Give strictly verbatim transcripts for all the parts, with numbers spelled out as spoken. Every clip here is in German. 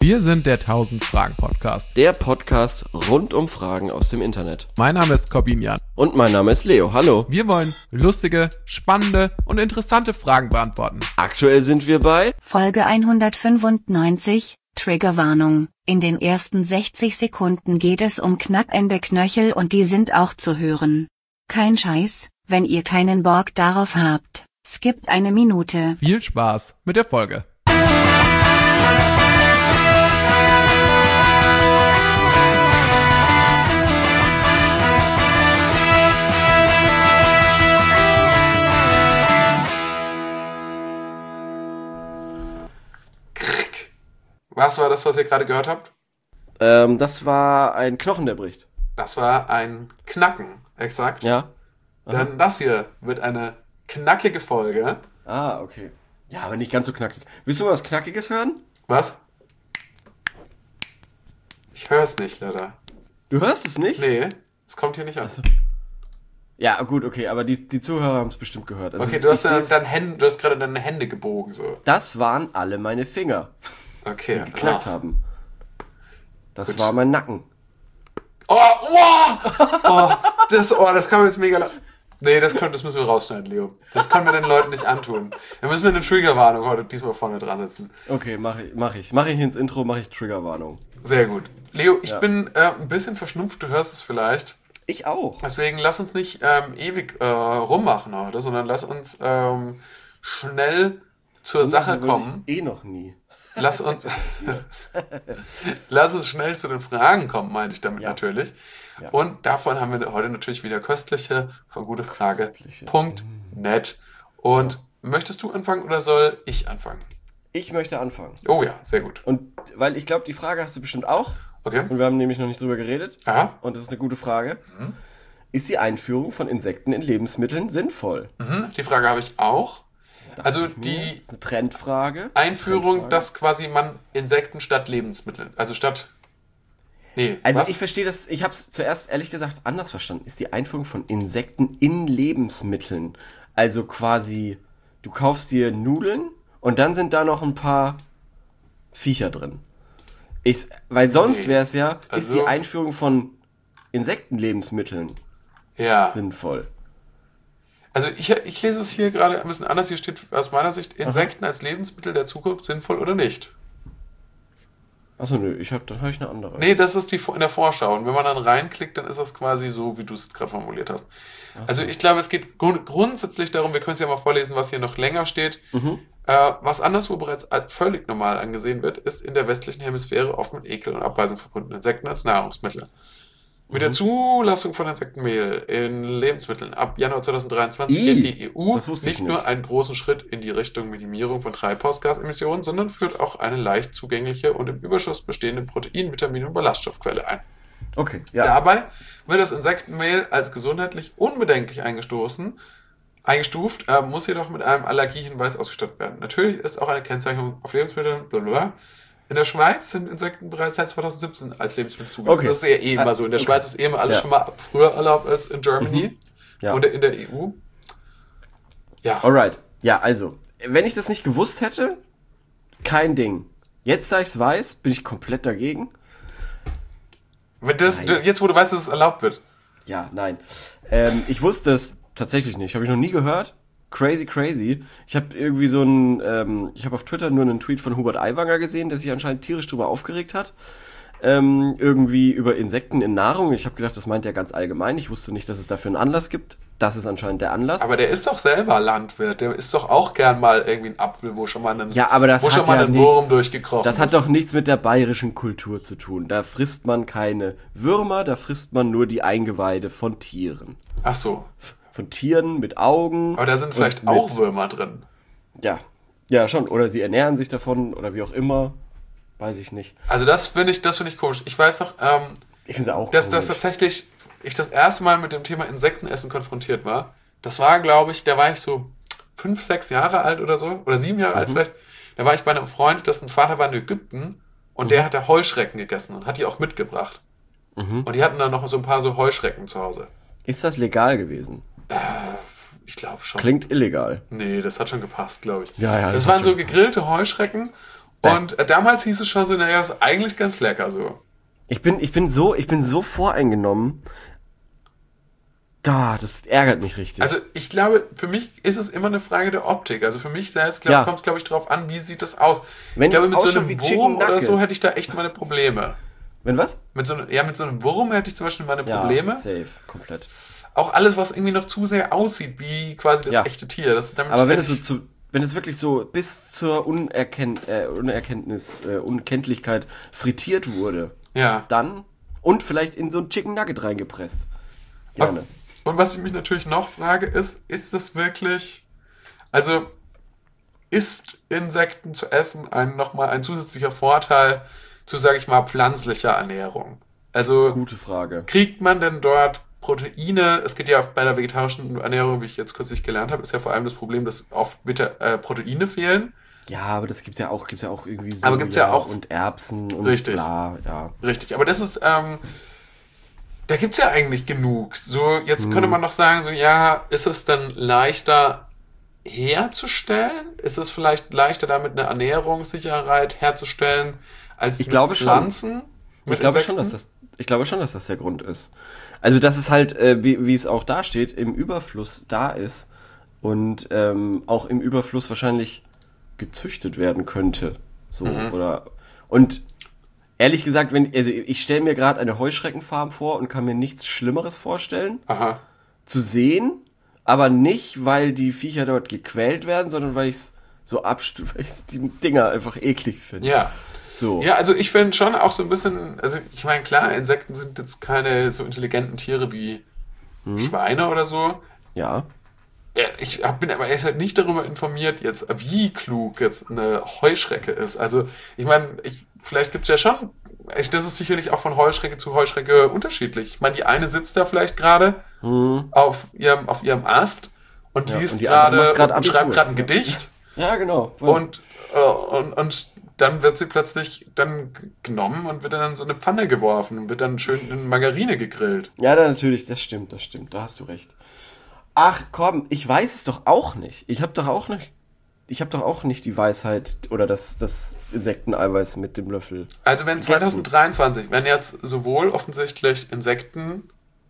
Wir sind der tausend-Fragen-Podcast. Der Podcast rund um Fragen aus dem Internet. Mein Name ist Corbinian. Und mein Name ist Leo. Hallo. Wir wollen lustige, spannende und interessante Fragen beantworten. Aktuell sind wir bei Folge hundertfünfundneunzig, Triggerwarnung. In den ersten sechzig Sekunden geht es um knackende Knöchel und die sind auch zu hören. Kein Scheiß, wenn ihr keinen Bock darauf habt, skippt eine Minute. Viel Spaß mit der Folge. Was war das, was ihr gerade gehört habt? Ähm, das war ein Knochen, der bricht. Das war ein Knacken, exakt. Ja. Aha. Denn das hier wird eine knackige Folge. Ah, okay. Ja, aber nicht ganz so knackig. Willst du mal was Knackiges hören? Was? Ich höre es nicht, leider. Du hörst es nicht? Nee, es kommt hier nicht an. Achso. Ja, gut, okay, aber die, die Zuhörer haben es bestimmt gehört. Also okay, es, du hast, ich deine Hände, du hast gerade deine Hände gebogen, so. Das waren alle meine Finger, Okay. die geknackt ah. haben. Das Gut. war mein Nacken. Oh, oh, oh, das, oh, das kann man jetzt mega... la- Nee, das, können, das müssen wir rausschneiden, Leo. Das können wir den Leuten nicht antun. Da müssen wir eine Triggerwarnung heute diesmal vorne dran setzen. Okay, mache ich, mach ich. Mache ich ins Intro, mache ich Triggerwarnung. Sehr gut. Leo, ich Ja. bin äh, ein bisschen verschnupft, du hörst es vielleicht. Ich auch. Deswegen lass uns nicht ähm, ewig äh, rummachen heute, sondern lass uns ähm, schnell zur Sache Würde kommen. ich eh noch nie. Lass uns, lass uns schnell zu den Fragen kommen, meine ich damit Ja. natürlich. Ja. Und davon haben wir heute natürlich wieder köstliche von gutefrage Köstliche. Punkt net. Und möchtest du anfangen oder soll ich anfangen? Ich möchte anfangen. Oh ja, sehr gut. Und weil ich glaube, die Frage hast du bestimmt auch. Okay. Und wir haben nämlich noch nicht drüber geredet. Aha. Und das ist eine gute Frage. Ist die Einführung von Insekten in Lebensmitteln sinnvoll? Mhm, die Frage habe ich auch. Also Ich mir, die das ist eine Trendfrage. Einführung, Trendfrage. dass quasi man Insekten statt Lebensmitteln, also statt... Nee, Also was? ich verstehe das, ich habe es zuerst ehrlich gesagt anders verstanden. Ist die Einführung von Insekten in Lebensmitteln. Also quasi, du kaufst dir Nudeln und dann sind da noch ein paar Viecher drin. Ich, weil sonst Nee. wäre es ja, ist Also- die Einführung von Insektenlebensmitteln Ja, sinnvoll. also ich, ich lese es hier gerade ein bisschen anders. Hier steht aus meiner Sicht, Insekten als Lebensmittel der Zukunft sinnvoll oder nicht. Achso, nö, ich hab, dann habe ich eine andere. Nee, das ist die Vor- in der Vorschau. Und wenn man dann reinklickt, dann ist das quasi so, wie du es gerade formuliert hast. Also ich glaube, es geht grund grundsätzlich darum, wir können es ja mal vorlesen, was hier noch länger steht. Äh, was anderswo bereits als völlig normal angesehen wird, ist in der westlichen Hemisphäre oft mit Ekel und Abweisung verbundene Insekten als Nahrungsmittel. Mit der Zulassung von Insektenmehl in Lebensmitteln ab Januar zweitausenddreiundzwanzig Ih, geht die E U das wusste ich nicht nur nicht. einen großen Schritt in die Richtung Minimierung von Treibhausgasemissionen, sondern führt auch eine leicht zugängliche und im Überschuss bestehende Protein-, Vitamin- und Ballaststoffquelle ein. Okay, ja. Dabei wird das Insektenmehl als gesundheitlich unbedenklich eingestoßen, eingestuft, äh, muss jedoch mit einem Allergiehinweis ausgestattet werden. Natürlich ist auch eine Kennzeichnung auf Lebensmitteln, blablabla. In der Schweiz sind Insekten bereits seit zweitausendsiebzehn als Lebensmittel zugelassen. Okay. Das ist ja eh immer so. In der Okay. Schweiz ist eh immer alles Ja. schon mal früher erlaubt als in Germany Ja. und in der E U. Ja, Alright. Ja, also, wenn ich das nicht gewusst hätte, kein Ding. Jetzt, da ich es weiß, bin ich komplett dagegen. wenn das, Nein. jetzt wo du weißt, dass es erlaubt wird. Ja, nein. Ähm, ich wusste es tatsächlich nicht. Habe ich noch nie gehört. Crazy, crazy. Ich habe irgendwie so ein, ähm, ich habe auf Twitter nur einen Tweet von Hubert Aiwanger gesehen, der sich anscheinend tierisch drüber aufgeregt hat. Ähm, irgendwie über Insekten in Nahrung. Ich habe gedacht, das meint er ganz allgemein. Ich wusste nicht, dass es dafür einen Anlass gibt. Das ist anscheinend der Anlass. Aber der ist doch selber Landwirt. Der isst doch auch gern mal irgendwie einen Apfel, wo schon mal ein, Ja, aber das wo hat schon mal ja ein nichts- Wurm durchgekrochen Das hat ist. doch nichts mit der bayerischen Kultur zu tun. Da frisst man keine Würmer, da frisst man nur die Eingeweide von Tieren. Ach so. Von Tieren mit Augen. Aber da sind vielleicht und auch mit, Würmer drin. Ja, ja schon. Oder sie ernähren sich davon oder wie auch immer. Weiß ich nicht. Also das finde ich, das finde ich komisch. Ich weiß noch, ähm, Ich finde es auch dass das komisch. tatsächlich ich das erste Mal mit dem Thema Insektenessen konfrontiert war. Das war, glaube ich, da war ich so fünf, sechs Jahre alt oder so. Oder sieben Jahre Mhm. alt vielleicht. Da war ich bei einem Freund, dessen Vater war in Ägypten. Und Mhm. der hatte Heuschrecken gegessen und hat die auch mitgebracht. Mhm. Und die hatten dann noch so ein paar so Heuschrecken zu Hause. Ist das legal gewesen? Ich glaube schon. Klingt illegal. Nee, das hat schon gepasst, glaube ich. Ja, ja, das Das, hat waren schon so gegrillte Heuschrecken Bäh. Und äh, damals hieß es schon so, naja, das ist eigentlich ganz lecker so. Ich bin, ich bin so, ich bin so voreingenommen. Da, das ärgert mich richtig. Also ich glaube, für mich ist es immer eine Frage der Optik. Also für mich selbst glaub, Ja. kommt es, glaube ich, drauf an, wie sieht das aus. Wenn ich glaube, die mit so ausschauen einem wie Wurm Chicken oder so Nuggets. hätte ich da echt meine Probleme. Wenn was? Mit so, einem- ja, mit so einem Wurm hätte ich zum Beispiel meine Probleme. Ja, safe, komplett. Auch alles, was irgendwie noch zu sehr aussieht, wie quasi das Ja. echte Tier. Das, damit Aber wenn hätte es so ich- zu, wenn es wirklich so bis zur Unerken äh, Unerkenntnis, äh, Unkenntlichkeit frittiert wurde, ja. dann und vielleicht in so ein Chicken Nugget reingepresst. Gerne. Und was ich mich natürlich noch frage, ist, ist das wirklich, also ist Insekten zu essen ein, nochmal ein zusätzlicher Vorteil zu, sage ich mal, pflanzlicher Ernährung? Also Gute Frage. kriegt man denn dort Proteine? Es geht ja bei der vegetarischen Ernährung, wie ich jetzt kürzlich gelernt habe, ist ja vor allem das Problem, dass oft Vita- äh, Proteine fehlen. Ja, aber das gibt's ja auch, gibt's ja auch irgendwie so Aber gibt's ja auch- und Erbsen und Richtig. bla, ja. Richtig, aber das ist, ähm, da gibt es ja eigentlich genug. So, jetzt könnte man noch sagen, so, ja, ist es dann leichter herzustellen? Ist es vielleicht leichter, damit eine Ernährungssicherheit herzustellen, als Ich mit glaube schon. Pflanzen? mit Ich glaube Insekten? schon, dass das, ich glaube schon, dass das der Grund ist. Also, dass es halt, äh, wie, wie es auch da steht, im Überfluss da ist und ähm, auch im Überfluss wahrscheinlich gezüchtet werden könnte. So, oder, und ehrlich gesagt, wenn, also ich stelle mir gerade eine Heuschreckenfarm vor und kann mir nichts Schlimmeres vorstellen, Aha. zu sehen, aber nicht, weil die Viecher dort gequält werden, sondern weil ich es so abstu, weil ich die Dinger einfach eklig finde. Ja. So. Ja, also ich finde schon auch so ein bisschen, also ich meine, klar, Insekten sind jetzt keine so intelligenten Tiere wie Schweine oder so. Ja. Ja, ich hab- bin aber erst halt nicht darüber informiert, jetzt wie klug jetzt eine Heuschrecke ist. Also, ich meine, ich, vielleicht gibt es ja schon, ich, das ist sicherlich auch von Heuschrecke zu Heuschrecke unterschiedlich. Ich meine, die eine sitzt da vielleicht gerade auf, ihrem, auf ihrem Ast und Ja, liest und die andere gerade macht grad und Abitur. schreibt gerade ein Gedicht Ja, genau. und, äh, und, und dann wird sie plötzlich dann g- genommen und wird dann in so eine Pfanne geworfen und wird dann schön in Margarine gegrillt. Ja, da natürlich, das stimmt, das stimmt, da hast du recht. Ach komm, ich weiß es doch auch nicht. Ich habe doch auch nicht, ich habe doch auch nicht die Weisheit oder das, das Insekteneiweiß mit dem Löffel. Also wenn Gegessen. zwanzig dreiundzwanzig, wenn jetzt sowohl offensichtlich Insektenmehl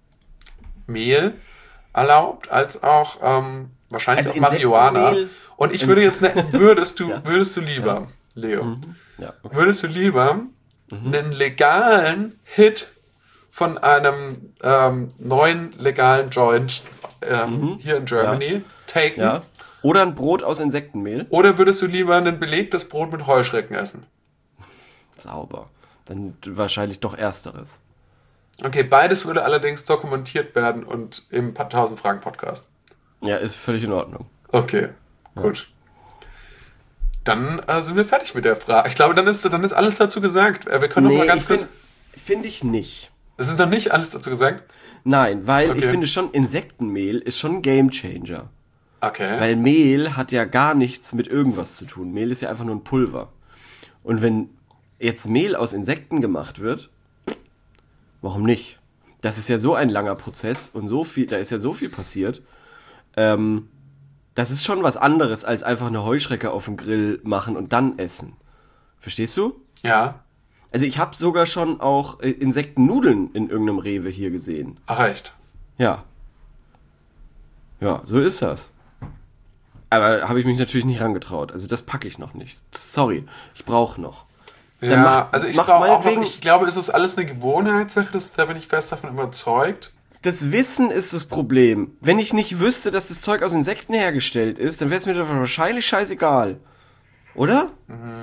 erlaubt, als auch ähm, wahrscheinlich Also auch Marihuana. Insektenmehl- Und ich würde jetzt, ne, würdest du, Ja. würdest du lieber, Leo, Ja, okay. würdest du lieber einen legalen Hit von einem ähm, neuen legalen Joint ähm, hier in Germany taken? Ja. Oder ein Brot aus Insektenmehl. Oder würdest du lieber ein belegtes Brot mit Heuschrecken essen? Sauber. Dann wahrscheinlich doch ersteres. Okay, beides würde allerdings dokumentiert werden und im tausend Fragen Podcast. Ja, ist völlig in Ordnung. Okay, gut. Dann äh, sind wir fertig mit der Frage. Ich glaube, dann ist, dann ist alles dazu gesagt. Äh, wir können noch mal ganz ich kurz. finde find ich nicht. Es ist noch nicht alles dazu gesagt. Nein, weil ich Okay. finde schon, Insektenmehl ist schon ein Gamechanger. Okay. Weil Mehl hat ja gar nichts mit irgendwas zu tun. Mehl ist ja einfach nur ein Pulver. Und wenn jetzt Mehl aus Insekten gemacht wird, warum nicht? Das ist ja so ein langer Prozess und so viel, da ist ja so viel passiert. Ähm, das ist schon was anderes, als einfach eine Heuschrecke auf dem Grill machen und dann essen. Verstehst du? Ja. Also ich habe sogar schon auch äh, Insektennudeln in irgendeinem Rewe hier gesehen. Ach, echt. Ja. Ja, so ist das. Aber habe ich mich natürlich nicht rangetraut. Also das packe ich noch nicht. Sorry, ich brauche noch. Dann Ja, mach- also ich mach brauche auch noch, meinetwegen- ich glaube, es ist alles eine Gewohnheitssache, das, da bin ich fest davon überzeugt. Das Wissen ist das Problem. Wenn ich nicht wüsste, dass das Zeug aus Insekten hergestellt ist, dann wäre es mir doch wahrscheinlich scheißegal. Oder?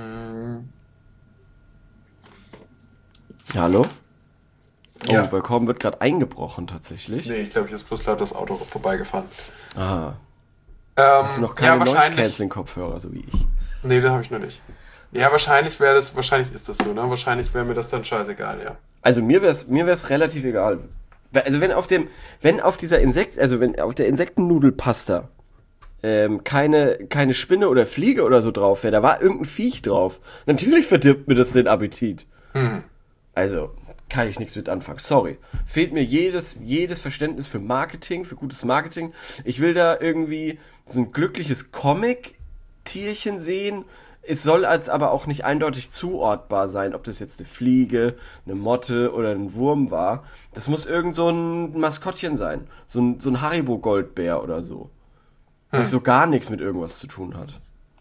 Ja, hallo? Oh, Ja. bei Korben wird gerade eingebrochen tatsächlich. Nee, ich glaube, hier ist bloß laut das Auto vorbeigefahren. Ah, Ähm, hast du noch keine ja, wahrscheinlich. Noise-Canceling-Kopfhörer, so wie ich. Nee, da habe ich noch nicht. Ja, wahrscheinlich wäre das, wahrscheinlich ist das so, ne? Wahrscheinlich wäre mir das dann scheißegal, ja. Also mir wäre es mir wär's relativ egal. Also wenn auf dem, wenn auf dieser Insekt, also wenn auf der Insektennudelpasta ähm, keine, keine Spinne oder Fliege oder so drauf wäre, da war irgendein Viech drauf. Natürlich verdirbt mir das den Appetit. Also, kann ich nichts mit anfangen. Sorry. Fehlt mir jedes, jedes Verständnis für Marketing, für gutes Marketing. Ich will da irgendwie so ein glückliches Comic-Tierchen sehen, es soll als aber auch nicht eindeutig zuordbar sein, ob das jetzt eine Fliege, eine Motte oder ein Wurm war. Das muss irgend so ein Maskottchen sein. So ein, so ein Haribo-Goldbär oder so. Das Hm. so gar nichts mit irgendwas zu tun hat.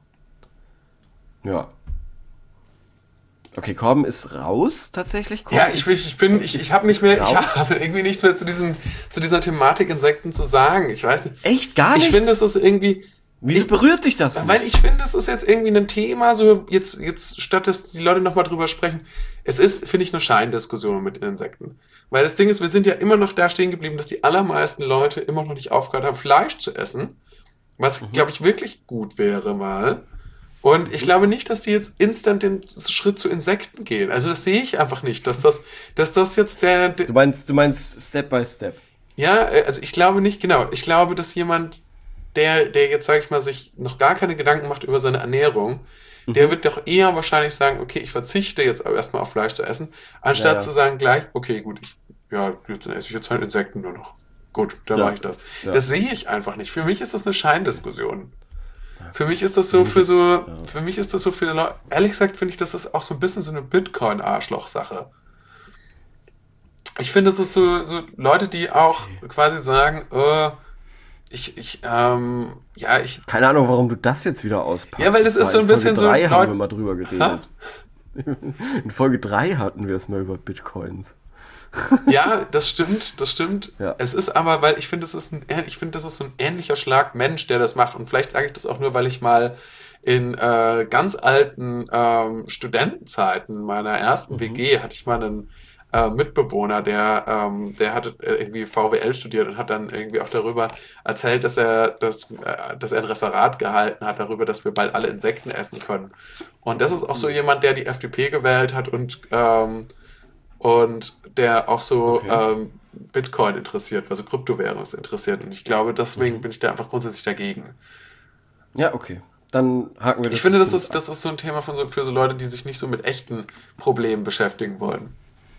Ja. Okay, Korben ist raus, tatsächlich. Korben Ja, ich, ich bin, ich, ich habe nicht mehr, ich raus. habe irgendwie nichts mehr zu diesem, zu dieser Thematik Insekten zu sagen. Ich weiß nicht. Echt gar Ich nichts? finde, es ist irgendwie, Wieso berührt dich das nicht? weil ich finde, es ist jetzt irgendwie ein Thema, so jetzt, jetzt statt dass die Leute nochmal drüber sprechen, es ist, finde ich, eine Scheindiskussion mit den Insekten. Weil das Ding ist, wir sind ja immer noch da stehen geblieben, dass die allermeisten Leute immer noch nicht aufgehört haben, Fleisch zu essen. Was, Mhm. glaube ich, wirklich gut wäre mal. Und ich glaube nicht, dass die jetzt instant den Schritt zu Insekten gehen. Also das sehe ich einfach nicht, dass das, dass das jetzt der, der Du meinst, du meinst Step by Step. ja, äh, also ich glaube nicht, genau. Ich glaube, dass jemand, der, der jetzt, sage ich mal, sich noch gar keine Gedanken macht über seine Ernährung, der wird doch eher wahrscheinlich sagen, okay, ich verzichte jetzt aber erstmal auf Fleisch zu essen, anstatt Ja, ja. zu sagen gleich, okay, gut, ich, ja, jetzt esse ich jetzt halt Insekten nur noch. Gut, dann Ja. mache ich das. Ja. Das sehe ich einfach nicht. Für mich ist das eine Scheindiskussion. Für mich ist das so für so, für mich ist das so für Leute, ehrlich gesagt finde ich, das ist auch so ein bisschen so eine Bitcoin-Arschloch-Sache. Ich finde, es ist so, so Leute, die auch quasi sagen, äh, ich, ich, ähm, ja, ich, Keine Ahnung, warum du das jetzt wieder auspackst. Ja, weil das ist so ein In Folge bisschen so drei haben Leut- wir mal drüber geredet. In Folge drei hatten wir es mal über Bitcoins. ja, das stimmt, das stimmt. Ja. Es ist aber, weil ich finde, es ist ein, ich finde, das ist so ein ähnlicher Schlag Mensch, der das macht. Und vielleicht sage ich das auch nur, weil ich mal in äh, ganz alten ähm, Studentenzeiten meiner ersten W G hatte ich mal einen äh, Mitbewohner, der, ähm, der hatte äh, irgendwie V W L studiert und hat dann irgendwie auch darüber erzählt, dass er, dass, äh, dass er ein Referat gehalten hat darüber, dass wir bald alle Insekten essen können. Und das ist auch so jemand, der die F D P gewählt hat und ähm, und der auch so Okay. ähm, Bitcoin interessiert, also Kryptowährung interessiert. Und ich glaube, deswegen bin ich da einfach grundsätzlich dagegen. Ja, okay. Dann haken wir das. Ich finde, das jetzt ist, das ist so ein Thema von so, für so Leute, die sich nicht so mit echten Problemen beschäftigen wollen.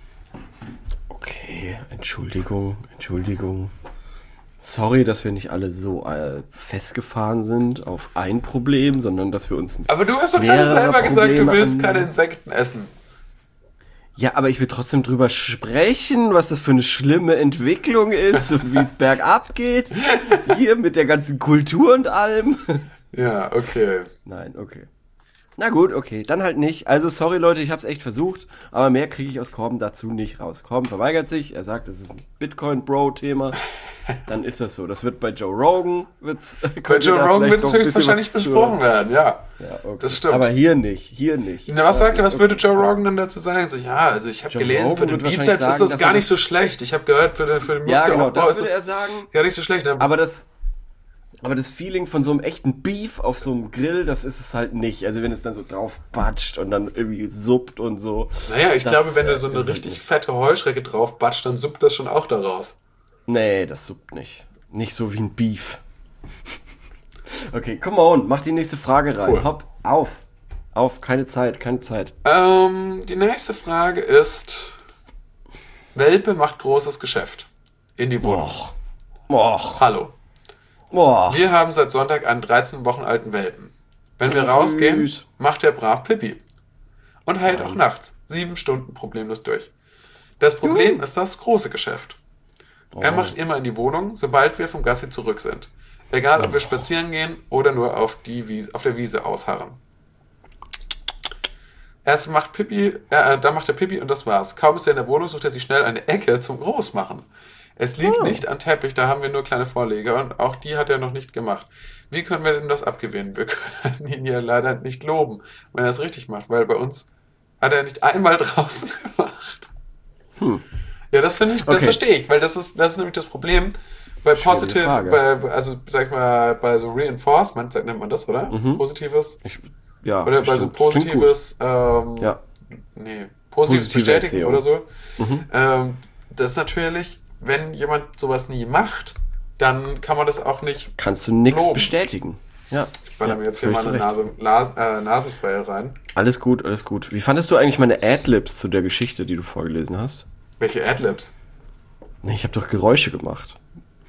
Okay, Entschuldigung, Entschuldigung. Sorry, dass wir nicht alle so äh, festgefahren sind auf ein Problem, sondern dass wir uns. Aber du hast doch gerade mehrere selber gesagt, du Probleme willst an- keine Insekten essen. Ja, aber ich will trotzdem drüber sprechen, was das für eine schlimme Entwicklung ist und wie es bergab geht. Hier mit der ganzen Kultur und allem. Ja, okay. Nein, okay. Na gut, okay, dann halt nicht. Also sorry Leute, ich hab's echt versucht, aber mehr kriege ich aus Korben dazu nicht raus. Korben verweigert sich, er sagt, das ist ein Bitcoin-Bro-Thema. Dann ist das so. Das wird bei Joe Rogan wird's. Bei Joe Rogan wird es höchstwahrscheinlich besprochen werden, ja. Ja, okay. Das stimmt. Aber hier nicht, hier nicht. Na, was sagt er, was Okay. würde Joe Rogan dann dazu sagen? So, ja, also ich habe Joe gelesen, Rogan für den wird wahrscheinlich Bizeps ist sagen, das dass gar er nicht das- so schlecht. Ich habe gehört, für den, für den Ja, genau, Muskelaufbau das ist würde er das sagen. gar nicht so schlecht. Aber Aber das, aber das Feeling von so einem echten Beef auf so einem Grill, das ist es halt nicht. Also wenn es dann so drauf patscht und dann irgendwie suppt und so. naja, ich das, glaube, wenn äh, du so eine ist halt richtig nicht. fette Heuschrecke drauf batscht, dann suppt das schon auch daraus. Nee, das suppt nicht. Nicht so wie ein Beef. Okay, come on, mach die nächste Frage rein. Cool. Hopp, auf. Auf, keine Zeit, keine Zeit. Ähm, die nächste Frage ist: Welpe macht großes Geschäft in die Wohnung. Och, Hallo. och. Wir haben seit Sonntag einen dreizehn Wochen alten Welpen. Wenn wir Oh, rausgehen, süß. macht er brav Pipi. Und hält auch nachts sieben Stunden problemlos durch. Das Problem ist das große Geschäft. Er macht immer in die Wohnung, sobald wir vom Gassi zurück sind. Egal, ob wir spazieren gehen oder nur auf, die Wiese, auf der Wiese ausharren. Erst macht Pipi, äh, dann macht er Pipi und das war's. Kaum ist er in der Wohnung, sucht er sich schnell eine Ecke zum Großmachen. Es liegt nicht an Teppich, da haben wir nur kleine Vorleger und auch die hat er noch nicht gemacht. Wie können wir denn das abgewinnen? Wir können ihn ja leider nicht loben, wenn er es richtig macht, weil bei uns hat er nicht einmal draußen gemacht. Ja, das finde ich, das Okay. verstehe ich, weil das ist, das ist nämlich das Problem bei Schwierige Positive, Frage. bei, also sag ich mal, bei so Reinforcement, nennt man das, oder? Positives. Ich, ja, Oder bei so bestimmt. Klingt gut. positives, ähm, Ja. nee, positives Positive Bestätigen Erziehung. oder so. Ähm, das ist natürlich, wenn jemand sowas nie macht, dann kann man das auch nicht. Kannst du nichts loben. bestätigen. Ja. Ich baller ja, mir jetzt hier völlig mal eine zu Recht. Nase, La, äh, Nasenspray rein. Alles gut, alles gut. Wie fandest du eigentlich meine Adlibs zu der Geschichte, die du vorgelesen hast? Welche Adlibs? Nee, ich habe doch Geräusche gemacht.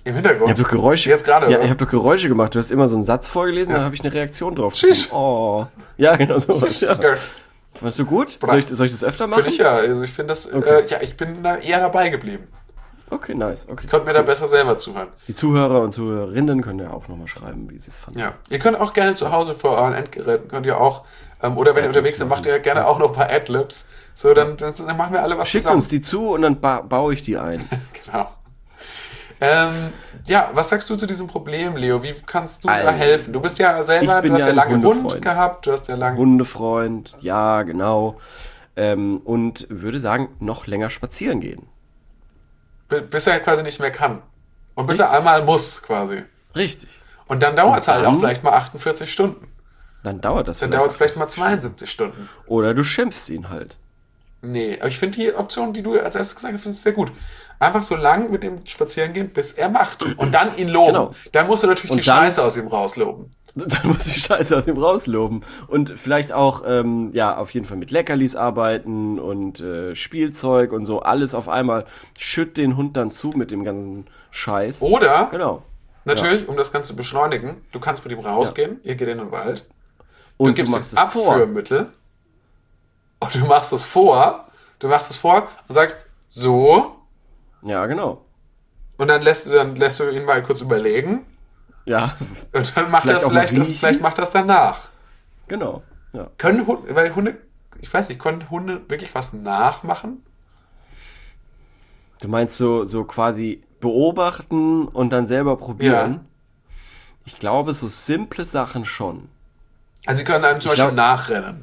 Im Hintergrund? Ich habe doch Geräusche. Jetzt gerade, Ja, oder? ich habe doch Geräusche gemacht. Du hast immer so einen Satz vorgelesen, Ja. dann habe ich eine Reaktion drauf. Tschüss. Oh. Ja, genau so. Das Ja. ist geil. Fandest du gut? Soll ich, soll ich das öfter machen? Finde ich ja. Also ich finde das, Okay. äh, ja, ich bin da eher dabei geblieben. Okay, nice. Okay. Ich konnte mir da besser selber zuhören. Die Zuhörer und Zuhörerinnen können ja auch nochmal schreiben, wie sie es fanden. Ja. Ihr könnt auch gerne zu Hause vor euren Endgeräten, könnt ihr auch, ähm, oder wenn ihr unterwegs seid, macht ihr gerne auch noch ein paar Adlibs. So, dann, dann, dann machen wir alle was Schickt zusammen. uns die zu und dann ba baue ich die ein. Genau. Ähm, ja, was sagst du zu diesem Problem, Leo? Wie kannst du da Also, helfen? Du bist ja selber, ich bin du hast ja ja ein lange Hund Hundefreund. gehabt, du hast ja lange... Hundefreund, ja, genau. Ähm, und würde sagen, noch länger spazieren gehen. b- bis er quasi nicht mehr kann. Und bis Richtig. er einmal muss, quasi. Richtig. Und dann dauert es halt dann- auch vielleicht mal achtundvierzig Stunden. Dann dauert das Dann vielleicht. dauert es vielleicht mal zweiundsiebzig Stunden. Oder du schimpfst ihn halt. Nee, aber ich finde die Option, die du als erstes gesagt hast, finde ich sehr gut. Einfach so lang mit dem spazieren gehen, bis er macht. Und dann ihn loben. Genau. Dann musst du natürlich Und die dann- Scheiße aus ihm rausloben. Dann muss die Scheiße aus ihm rausloben. Und vielleicht auch, ähm, ja, auf jeden Fall mit Leckerlis arbeiten und äh, Spielzeug und so. Alles auf einmal. Schütt den Hund dann zu mit dem ganzen Scheiß. Oder, Genau. natürlich, um das Ganze zu beschleunigen, du kannst mit ihm rausgehen, ihr geht in den Wald, du Und du gibst machst ihm es vor. Abführmittel und du machst es vor, du machst es vor und sagst, so, Ja, genau. und dann lässt du, dann lässt du ihn mal kurz überlegen Ja, und dann macht Vielleicht er auch mal vielleicht das, riechen. vielleicht macht das danach. genau. Ja. Können Hunde, weil Hunde, ich weiß nicht, können Hunde wirklich was nachmachen? Du meinst so, so quasi beobachten und dann selber probieren? Ja. Ich glaube, so simple Sachen schon. Also sie können einem zum Ich Beispiel glaub- nachrennen.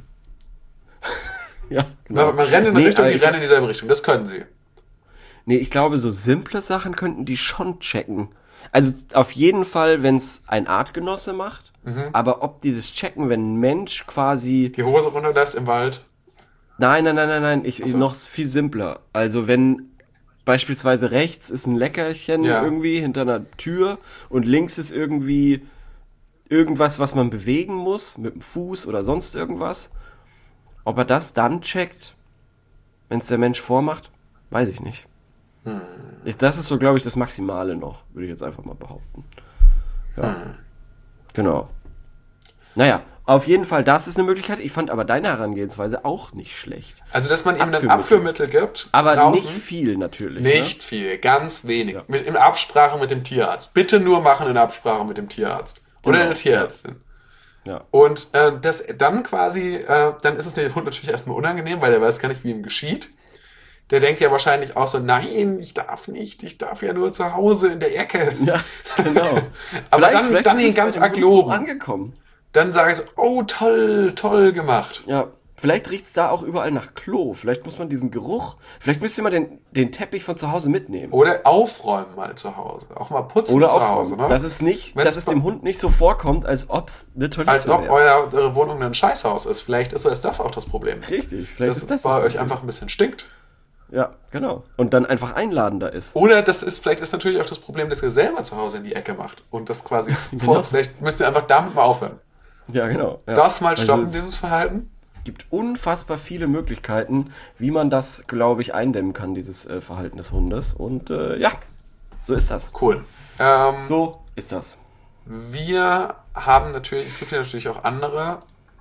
Ja, Man, man rennt in eine Nee, Richtung, aber die ich- rennen in dieselbe Richtung. Das können sie. Nee, ich glaube, so simple Sachen könnten die schon checken. Also auf jeden Fall, wenn es ein Artgenosse macht. Aber ob die das checken, wenn ein Mensch quasi... Die Hose runterlässt im Wald. Nein, nein, nein, nein, nein. Ich, Ach so. noch viel simpler. Also wenn beispielsweise rechts ist ein Leckerchen Ja. irgendwie hinter einer Tür und links ist irgendwie irgendwas, was man bewegen muss, mit dem Fuß oder sonst irgendwas. Ob er das dann checkt, wenn es der Mensch vormacht, weiß ich nicht. Hm. Ich, das ist so, glaube ich, das Maximale noch, würde ich jetzt einfach mal behaupten. Ja. Hm. Genau. Naja, auf jeden Fall, das ist eine Möglichkeit. Ich fand aber deine Herangehensweise auch nicht schlecht. Also, dass man ihm ein Abführmittel. Abführmittel gibt. Aber draußen, nicht viel natürlich. Nicht viel, ganz wenig. Mit, in Absprache mit dem Tierarzt. Bitte nur machen in Absprache mit dem Tierarzt. Oder Genau, der Tierärztin. Ne? Ja. Und äh, das dann quasi, äh, dann ist es dem Hund natürlich erstmal unangenehm, weil der weiß gar nicht, wie ihm geschieht. Der denkt ja wahrscheinlich auch so, nein, ich darf nicht, ich darf ja nur zu Hause in der Ecke. Ja, genau. Aber Vielleicht- dann, vielleicht dann ist ihn es bei ganz dem arg Hund so loben. angekommen. Dann sage ich so, oh toll, toll gemacht. Ja, vielleicht riecht es da auch überall nach Klo. Vielleicht muss man diesen Geruch, vielleicht müsst ihr mal den, den Teppich von zu Hause mitnehmen. Oder aufräumen mal zu Hause. Auch mal putzen Oder zu aufräumen. Hause. Ne? Das ist nicht, Wenn's dass es dem Hund nicht so vorkommt, als ob es eine Toilette Als ob wäre. euer, eure Wohnung ein Scheißhaus ist. Vielleicht ist, ist das auch das Problem. Richtig, vielleicht Dass ist es das bei das euch Problem. einfach ein bisschen stinkt. Ja, genau. Und dann einfach einladender ist. Oder das ist, vielleicht ist natürlich auch das Problem, dass ihr selber zu Hause in die Ecke macht. Und das quasi Genau. vor, vielleicht müsst ihr einfach damit mal aufhören. Ja, genau. Ja. Das mal Also stoppen, es dieses Verhalten. gibt unfassbar viele Möglichkeiten, wie man das, glaube ich, eindämmen kann, dieses äh, Verhalten des Hundes. Und äh, ja, so ist das. Cool. Ähm, So ist das. Wir haben natürlich, es gibt ja natürlich auch andere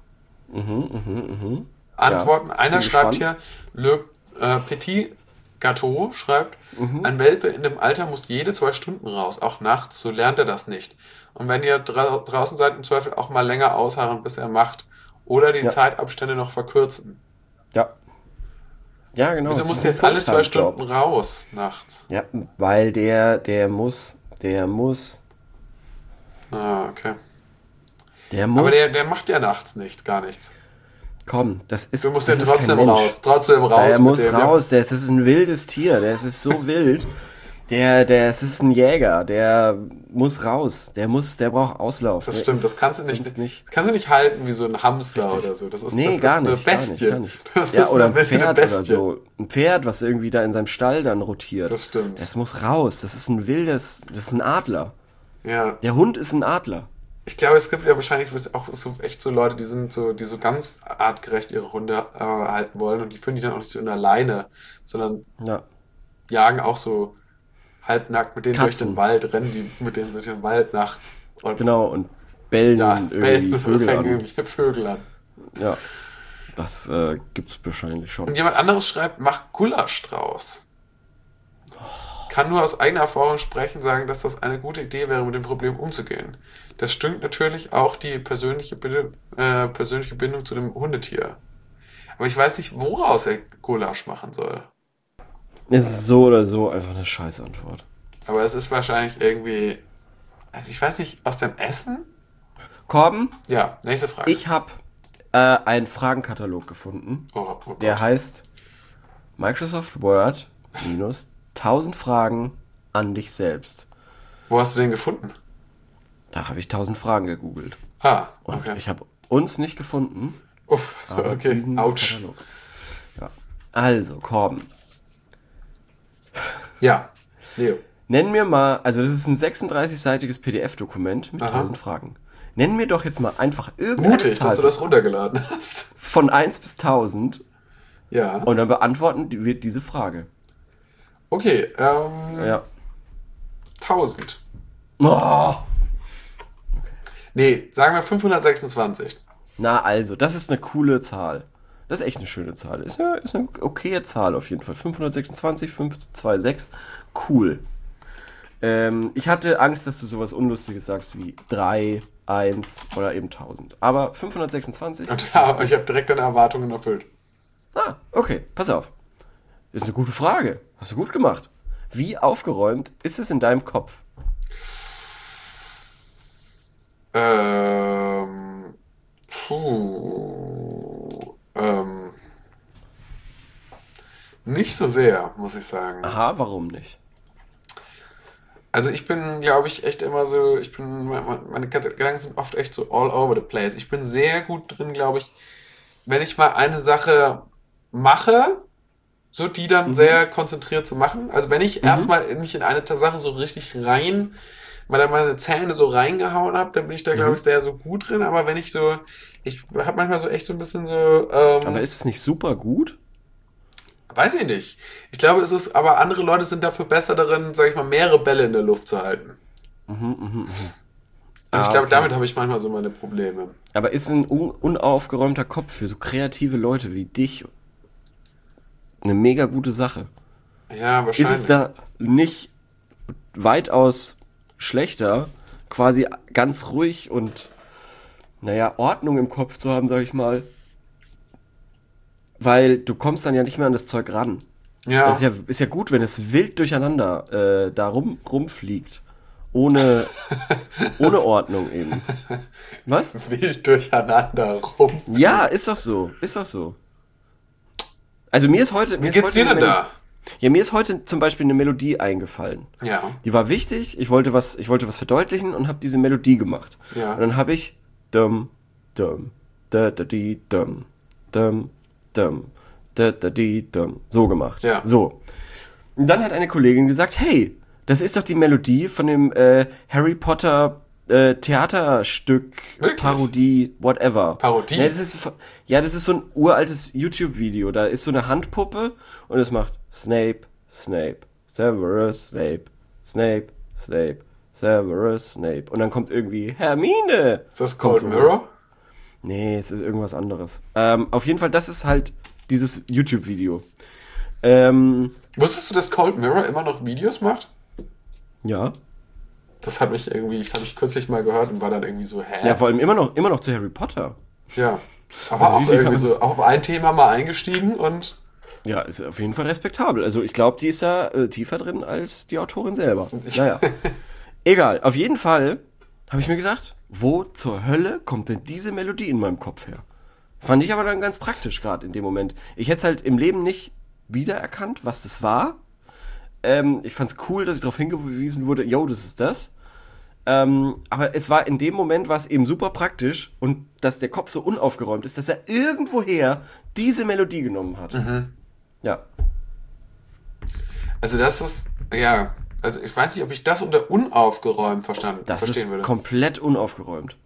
Antworten. Ja, Einer bin schreibt gespannt. hier, Le äh, Petit Gâteau schreibt, Mhm. ein Welpe in dem Alter muss jede zwei Stunden raus, auch nachts, so lernt er das nicht. Und wenn ihr dra draußen seid, im Zweifel auch mal länger ausharren, bis er macht. Oder die Ja. Zeitabstände noch verkürzen. Ja. Ja, genau. Wieso es muss ist der ein jetzt alle zwei Fulltime-Job. Stunden raus nachts? Ja, weil der, der muss, der muss, Ah, okay. der muss. Aber der, der macht ja nachts nicht, gar nichts. Komm, das ist. Du musst das ja ist kein trotzdem Mensch. raus. Trotzdem raus. Der mit muss dem, der- raus, der, das ist ein wildes Tier, der ist so wild. Der, der, es ist ein Jäger, der muss raus, der muss, der braucht Auslauf. Das Der stimmt, ist das kannst du nicht, sonst nicht. Das kannst du nicht halten wie so ein Hamster Richtig. oder so. Das ist, Nee, das gar ist eine nicht, gar Bestie. nicht, gar nicht. Das Ja, ist oder eine ein wilde Pferd oder Bestie. so. Ein Pferd, was irgendwie da in seinem Stall dann rotiert. Das stimmt. Es muss raus, das ist ein wildes, das ist ein Adler. Ja. Der Hund ist ein Adler. Ich glaube, es gibt ja wahrscheinlich auch so echt so Leute, die sind so, die so ganz artgerecht ihre Hunde äh, halten wollen und die führen die dann auch nicht so in der Leine, sondern Ja. jagen auch so halbnackt mit denen Katzen. durch den Wald rennen, die mit denen durch den Wald nachts. Und Genau, und bellen ja, irgendwie bellen, Vögel fangen an. irgendwelche Vögel an. Ja, das äh, gibt's wahrscheinlich schon. Und jemand anderes schreibt, mach Gulasch draus. Kann nur aus eigener Erfahrung sprechen, sagen, dass das eine gute Idee wäre, mit dem Problem umzugehen. Das stimmt natürlich auch die persönliche, Bindung- äh, persönliche Bindung zu dem Hundetier. Aber ich weiß nicht, woraus er Gulasch machen soll. Es ist so oder so einfach eine Scheißantwort. Aber es ist wahrscheinlich irgendwie, also ich weiß nicht, aus dem Essen? Korben, Ja, nächste Frage. ich habe äh, einen Fragenkatalog gefunden, oh, oh Gott. der heißt Microsoft Word minus tausend Fragen an dich selbst. Wo hast du den gefunden? Da habe ich tausend Fragen gegoogelt. Ah, Und okay. ich habe uns nicht gefunden, Uff, aber okay, diesen ouch. Katalog. Ja. Also, Korben. Ja, Leo. Nenn mir mal, also das ist ein sechsunddreißig-seitiges P D F-Dokument mit Aha. tausend Fragen. Nenn mir doch jetzt mal einfach irgendeine Mutig, Zahl dass du das runtergeladen hast. von eins bis tausend Ja. und dann beantworten wir diese Frage. Okay, ähm, Ja. tausend. Oh. Nee, sagen wir fünfhundertsechsundzwanzig. Na also, das ist eine coole Zahl. Das ist echt eine schöne Zahl. Ist eine, ist eine okaye Zahl auf jeden Fall. fünfhundertsechsundzwanzig, fünf zwei sechs. Cool. Ähm, ich hatte Angst, dass du sowas Unlustiges sagst wie drei, eins oder eben tausend. Aber fünfhundertsechsundzwanzig. Und ja, ich habe direkt deine Erwartungen erfüllt. Ah, okay, pass auf. Ist eine gute Frage. Hast du gut gemacht. Wie aufgeräumt ist es in deinem Kopf? Ähm, puh, ähm, nicht so sehr, muss ich sagen. Aha, warum nicht? Also ich bin, glaube ich, echt immer so, ich bin, meine, meine Gedanken sind oft echt so all over the place. Ich bin sehr gut drin, glaube ich, wenn ich mal eine Sache mache, so die dann Mhm. sehr konzentriert zu machen. Also wenn ich erstmal in mich in eine Sache so richtig rein, mal da meine Zähne so reingehauen habe, dann bin ich da, glaube ich, sehr so gut drin. Aber wenn ich so, ich habe manchmal so echt so ein bisschen so, ähm, Aber ist es nicht super gut? weiß ich nicht. Ich glaube, es ist, aber andere Leute sind dafür besser darin, sage ich mal, mehrere Bälle in der Luft zu halten. Und Ah, ich glaube, okay. damit habe ich manchmal so meine Probleme. Aber ist ein un unaufgeräumter Kopf für so kreative Leute wie dich eine mega gute Sache? Ja, Ist wahrscheinlich. es da nicht weitaus schlechter, quasi ganz ruhig und, naja, Ordnung im Kopf zu haben, sag ich mal? Weil du kommst dann ja nicht mehr an das Zeug ran. ja, Es ist ja, ist ja gut, wenn es wild durcheinander äh, da rum, rumfliegt. Ohne, ohne Ordnung eben. Was? wild durcheinander rum. Ja, ist doch so. Ist doch so. Also mir ist heute... Wie geht's dir denn da? Ja, mir ist heute zum Beispiel eine Melodie eingefallen. Ja, Die war wichtig, ich wollte was, ich wollte was verdeutlichen und habe diese Melodie gemacht. Ja. Und dann habe ich dum, dum, da, da, di, dum, dum, dum, da, da, di, dum, so gemacht. Ja. So. Und dann hat eine Kollegin gesagt, hey, das ist doch die Melodie von dem äh, Harry Potter äh, Theaterstück, Wirklich? Parodie, whatever. Parodie? Ja, das ist, ja, das ist so ein uraltes YouTube-Video. Da ist so eine Handpuppe und es macht Snape, Snape, Severus Snape, Snape, Snape, Severus Snape. Und dann kommt irgendwie Hermine. ist das Kommt Cold so. Mirror? Nee, es ist irgendwas anderes. Ähm, auf jeden Fall, das ist halt dieses YouTube-Video. Ähm, Wusstest du, dass Cold Mirror immer noch Videos macht? ja. Das hat mich irgendwie, das habe ich kürzlich mal gehört und war dann irgendwie so, hä? Ja, vor allem immer noch, immer noch zu Harry Potter. Ja. Aber Also wie auch viel kann irgendwie man- so, auch auf ein Thema mal eingestiegen und Ja, ist auf jeden Fall respektabel. Also ich glaube, die ist da äh, tiefer drin als die Autorin selber. Naja. Egal, auf jeden Fall habe ich mir gedacht, wo zur Hölle kommt denn diese Melodie in meinem Kopf her? Fand ich aber dann ganz praktisch gerade in dem Moment. Ich hätte es halt im Leben nicht wiedererkannt, was das war. Ähm, ich fand es cool, dass ich darauf hingewiesen wurde, yo, das ist das. Ähm, aber es war in dem Moment war es eben super praktisch und dass der Kopf so unaufgeräumt ist, dass er irgendwoher diese Melodie genommen hat. Ja. also das ist, ja, also ich weiß nicht, ob ich das unter unaufgeräumt verstanden, Das verstehen ist würde. komplett unaufgeräumt.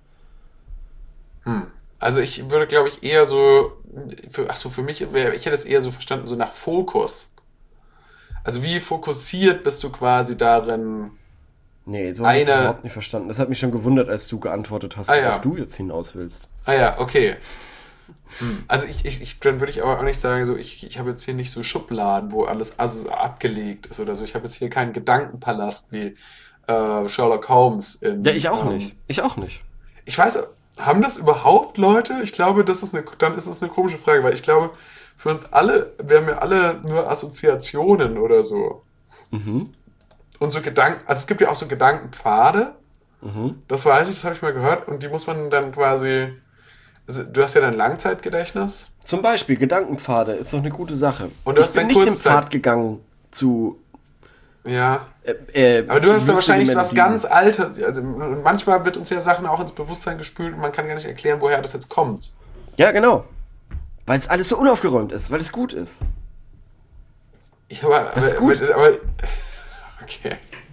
Also ich würde, glaube ich, eher so, für, ach so, für mich wäre, ich hätte es eher so verstanden, so nach Fokus. Also wie fokussiert bist du quasi darin? Nee, so habe ich Eine- das überhaupt nicht verstanden. Das hat mich schon gewundert, als du geantwortet hast, Ah, worauf ja. du jetzt hinaus willst. Ah ja, okay. Hm. Also ich, ich, ich dann würde ich aber auch nicht sagen, so ich, ich habe jetzt hier nicht so Schubladen, wo alles also so abgelegt ist oder so. Ich habe jetzt hier keinen Gedankenpalast wie äh, Sherlock Holmes. In, Ja, ich auch ähm, nicht. Ich auch nicht. Ich weiß, haben das überhaupt Leute? Ich glaube, das ist eine, dann ist es eine komische Frage, weil ich glaube, für uns alle, wir haben ja alle nur Assoziationen oder so. Mhm. Und so Gedanken, also es gibt ja auch so Gedankenpfade. Mhm. Das weiß ich, das habe ich mal gehört. Und die muss man dann quasi, also du hast ja dein Langzeitgedächtnis. Zum Beispiel Gedankenpfade ist doch eine gute Sache. Und du ich hast bin dein nicht den Kurzzeit- Pfad gegangen zu... Ja. Äh, äh, Aber du hast ja lustigen wahrscheinlich was Melodien. ganz Altes. Also, und manchmal wird uns ja Sachen auch ins Bewusstsein gespült und man kann gar nicht erklären, woher das jetzt kommt. Ja, genau. Weil es alles so unaufgeräumt ist, weil es gut ist. Ja, aber, Das ist aber, gut. aber, aber okay.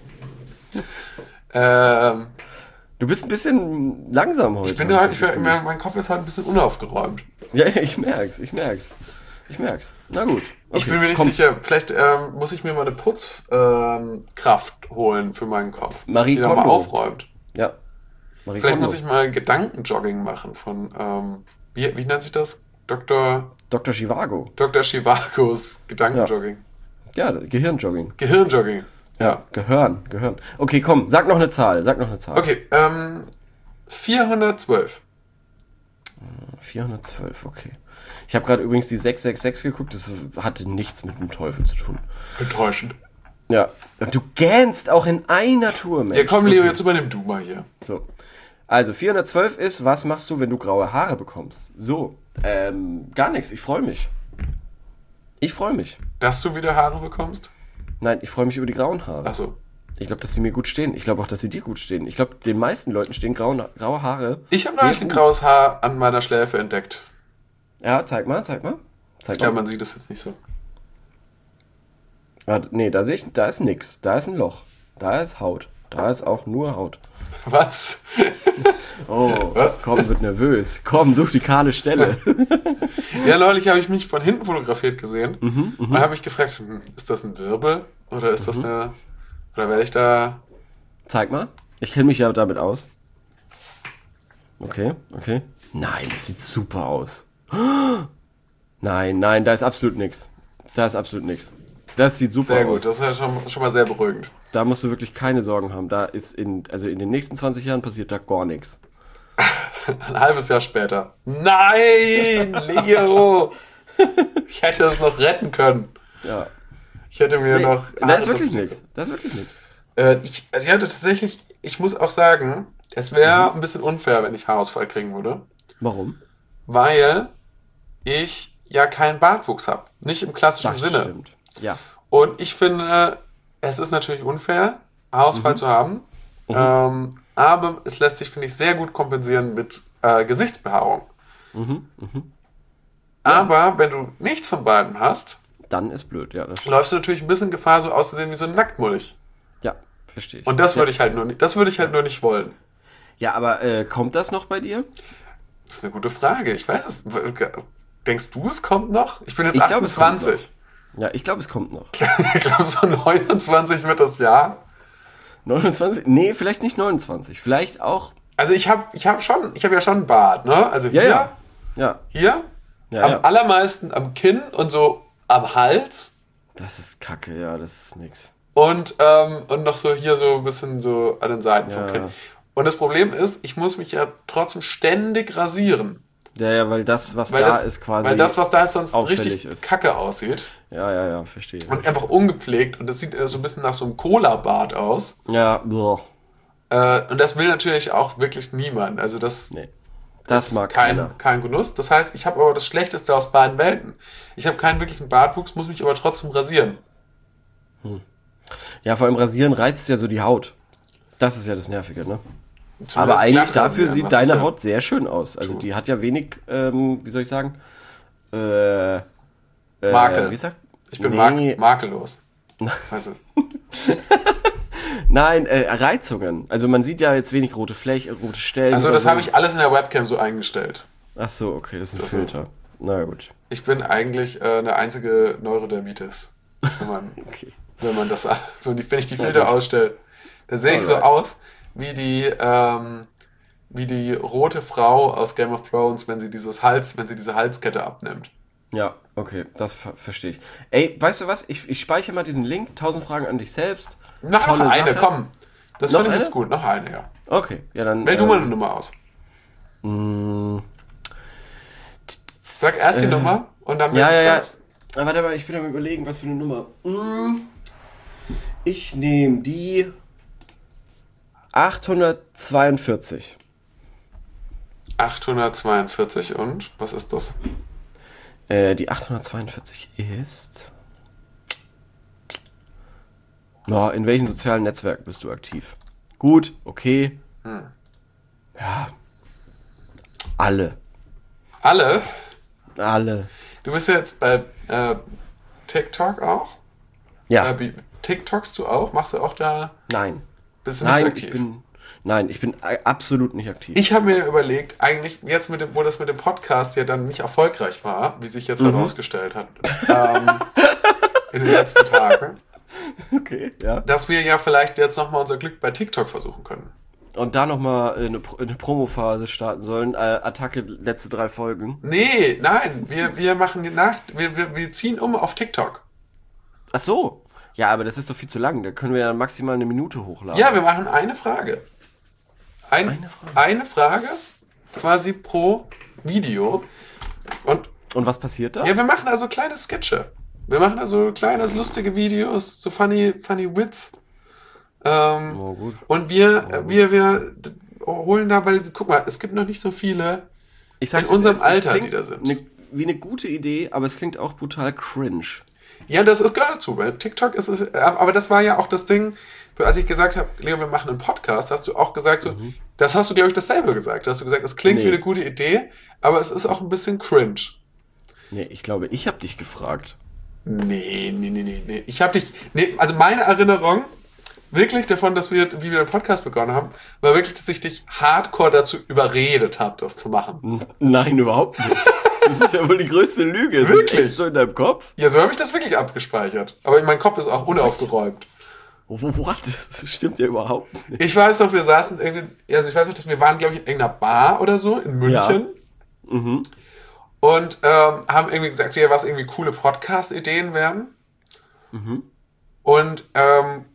ähm, Du bist ein bisschen langsam heute. ich bin, hab halt, das ich bin, Gefühl. mein, mein Kopf ist halt ein bisschen unaufgeräumt. Ja, ja, ich merk's, ich merk's. Ich merk's. Na gut. Okay, Ich bin mir nicht komm. sicher. Vielleicht ähm, muss ich mir mal eine Putzkraft ähm, Kraft holen für meinen Kopf. Marie die da mal Kondo. aufräumt. Ja. Marie Vielleicht Kondo. muss ich mal Gedankenjogging machen von, ähm, wie, wie nennt sich das? Doktor Doktor Chivago. Doktor Chivagos Gedankenjogging. Ja, Gehirnjogging. Gehirnjogging. Ja, Gehirn, Gehirn. Okay, komm, sag noch eine Zahl, sag noch eine Zahl. Okay, ähm, vierhundertzwölf. vierhundertzwölf, okay. Ich habe gerade übrigens die sechs sechs sechs geguckt, das hatte nichts mit dem Teufel zu tun. Enttäuschend. Ja, und du gähnst auch in einer Tour, Mensch. Ja, komm, Leo, Okay. jetzt übernimm du mal hier. So. Also, vierhundertzwölf ist, was machst du, wenn du graue Haare bekommst? So, ähm, gar nichts, ich freue mich. Ich freue mich. Dass du wieder Haare bekommst? Nein, ich freue mich über die grauen Haare. Achso. Ich glaube, dass sie mir gut stehen. Ich glaube auch, dass sie dir gut stehen. Ich glaube, den meisten Leuten stehen graue, graue Haare. Ich habe sehr neulich ein gut. graues Haar an meiner Schläfe entdeckt. Ja, zeig mal, zeig mal. Zeig Ich glaube, mal. man sieht das jetzt nicht so. Ah, nee, da sehe ich, da ist nix. Da ist ein Loch. Da ist Haut. Da ist auch nur Haut. Was? Oh, Was? Komm, wird nervös. Komm, such die kahle Stelle. Ja, neulich habe ich mich von hinten fotografiert gesehen. Mhm, und dann habe ich gefragt, hm, ist das ein Wirbel? Oder ist Mhm. das eine... Oder werde ich da... Zeig mal. Ich kenne mich ja damit aus. Okay, okay. Nein, das sieht super aus. Nein, nein, da ist absolut nichts. Da ist absolut nichts. Das sieht super Sehr aus. gut, das ist ja schon, schon mal sehr beruhigend. Da musst du wirklich keine Sorgen haben. Da ist in, also in den nächsten zwanzig Jahren passiert da gar nichts. Ein halbes Jahr später. Nein, Leo! Ich hätte das noch retten können. Ja. Ich hätte mir noch... da ist wirklich nichts. Da ist wirklich nichts. Äh, ich, ich hatte tatsächlich... Ich muss auch sagen, es wäre ein bisschen unfair, wenn ich Haarausfall kriegen würde. Warum? Weil ich ja keinen Bartwuchs habe. Nicht im klassischen Das Sinne. stimmt. Ja. Und ich finde, es ist natürlich unfair, Haarausfall Mhm. zu haben. Ähm, aber es lässt sich, finde ich, sehr gut kompensieren mit äh, Gesichtsbehaarung. Mhm. Mhm. Aber wenn du nichts von beiden hast, Dann ist blöd, ja. Das stimmt. läufst du natürlich ein bisschen Gefahr, so auszusehen wie so ein Nacktmulch. Ja, verstehe ich. Und das ja. würde ich halt nur nicht, das würde ich halt nur nicht wollen. Ja, aber äh, kommt das noch bei dir? Das ist eine gute Frage. Ich weiß es. Denkst du, es kommt noch? Ich bin jetzt Ich glaub, es kommt achtundzwanzig. Ja, ich glaube, es kommt noch. Ich glaube, so neunundzwanzig wird das Jahr. neunundzwanzig? Nee, vielleicht nicht neunundzwanzig. Vielleicht auch. Also ich habe ich hab schon, ich habe ja schon einen Bart, ne? Also Ja, hier, ja. Ja, hier, ja, am ja. allermeisten am Kinn und so am Hals Das ist kacke, ja, das ist nix. und, ähm, und noch so hier so ein bisschen so an den Seiten vom Ja. Kinn. Und das Problem ist, ich muss mich ja trotzdem ständig rasieren. Ja, ja, weil das, was Weil, da das, ist, quasi. weil das, was da ist, sonst auffällig richtig ist. kacke aussieht. Ja, ja, ja, verstehe. Und einfach ungepflegt. Und das sieht äh, so ein bisschen nach so einem Cola-Bart aus. Ja, boah. Äh, und das will natürlich auch wirklich niemand. Also das, Nee. Das mag kein, keiner. kein Genuss. Das heißt, ich habe aber das Schlechteste aus beiden Welten. Ich habe keinen wirklichen Bartwuchs, muss mich aber trotzdem rasieren. Ja, vor allem Rasieren reizt ja so die Haut. Das ist ja das Nervige, ne? Zumindest Aber eigentlich glatt dafür rasieren, sieht was deine ich ja Haut sehr schön aus. Also tue. die hat ja wenig, ähm, wie soll ich sagen? Äh, äh, Makel. Wie sagt? Ich bin nee, mak makellos. Also, Nein, äh, Reizungen. Also man sieht ja jetzt wenig rote Flächen, rote Stellen. also oder das so. habe ich alles in der Webcam so eingestellt. Ach so, okay, das ist ein Das- Filter. Na gut. Ich bin eigentlich äh, eine einzige Neurodermitis. Wenn man, Okay. wenn man das, wenn ich die Filter ausstelle. Dann sehe ich so aus wie die, ähm, wie die rote Frau aus Game of Thrones, wenn sie dieses Hals, wenn sie diese Halskette abnimmt. Ja, okay, das ver- verstehe ich. Ey, weißt du was? Ich, ich speichere mal diesen Link. Tausend Fragen an dich selbst. Noch, noch eine, Sache. komm. Das Noch finde ich eine? jetzt gut. Noch eine, ja. Okay, ja dann... Wähl du ähm, mal eine Nummer aus. Mh, Sag erst die äh, Nummer und dann... Ja, ja, ja. fragst. Ah, warte mal, ich bin am überlegen, was für eine Nummer. Mh, ich nehme die achthundertzweiundvierzig. achthundertzweiundvierzig und? Was ist das? Äh, die achthundertzweiundvierzig ist... No, in welchen sozialen Netzwerken bist du aktiv? Gut, okay. Hm. Ja. Alle. Alle? Alle. Du bist ja jetzt bei äh, TikTok auch? Ja. Äh, wie- TikTokst du auch? Machst du auch da... Nein. Bist du nicht Nein, aktiv? ich bin... Nein, ich bin a- absolut nicht aktiv. Ich habe mir überlegt, eigentlich jetzt, mit dem, wo das mit dem Podcast ja dann nicht erfolgreich war, wie sich jetzt Mhm. herausgestellt hat, ähm, in den letzten Tagen, Okay, ja. dass wir ja vielleicht jetzt nochmal unser Glück bei TikTok versuchen können. Und da nochmal eine, Pro- eine Promophase starten sollen. Äh, Attacke, letzte drei Folgen. Nee, nein, wir, wir machen die Nacht, wir, wir, wir ziehen um auf TikTok. Ach so. Ja, aber das ist doch viel zu lang. Da können wir ja maximal eine Minute hochladen. Ja, wir machen eine Frage. Ein, Eine Frage. Eine Frage quasi pro Video. Und Und was passiert da? ja, wir machen also kleine Sketche. Wir machen also kleine, lustige Videos, so funny, funny Wits. Ähm, Oh, gut. Und wir, wir, wir d- holen dabei, guck mal, es gibt noch nicht so viele Ich sag's, in unserem es- es Alter, klingt die da sind. Eine, wie eine gute Idee, aber es klingt auch brutal cringe. Ja, das ist gehört dazu. Bei TikTok ist es, aber das war ja auch das Ding, als ich gesagt habe, Leo, wir machen einen Podcast, hast du auch gesagt, so, das hast du, glaube ich, dasselbe gesagt. Da hast du gesagt, es klingt Nee. wie eine gute Idee, aber es ist auch ein bisschen cringe. Nee, ich glaube, ich habe dich gefragt. Nee, nee, nee, nee, nee. Ich habe dich, nee, also meine Erinnerung wirklich davon, dass wir, wie wir den Podcast begonnen haben, war wirklich, dass ich dich hardcore dazu überredet habe, das zu machen. N- Nein, überhaupt nicht. Das ist ja wohl die größte Lüge. Das ist Wirklich? echt so in deinem Kopf? Ja, so habe ich das wirklich abgespeichert. Aber mein Kopf ist auch unaufgeräumt. What? Das stimmt ja überhaupt nicht. Ich weiß noch, wir saßen irgendwie, also ich weiß noch, dass wir waren, glaube ich, in irgendeiner Bar oder so in München. Mhm. Und ähm, haben irgendwie gesagt, ja, was irgendwie coole Podcast-Ideen wären. Mhm. Und ähm,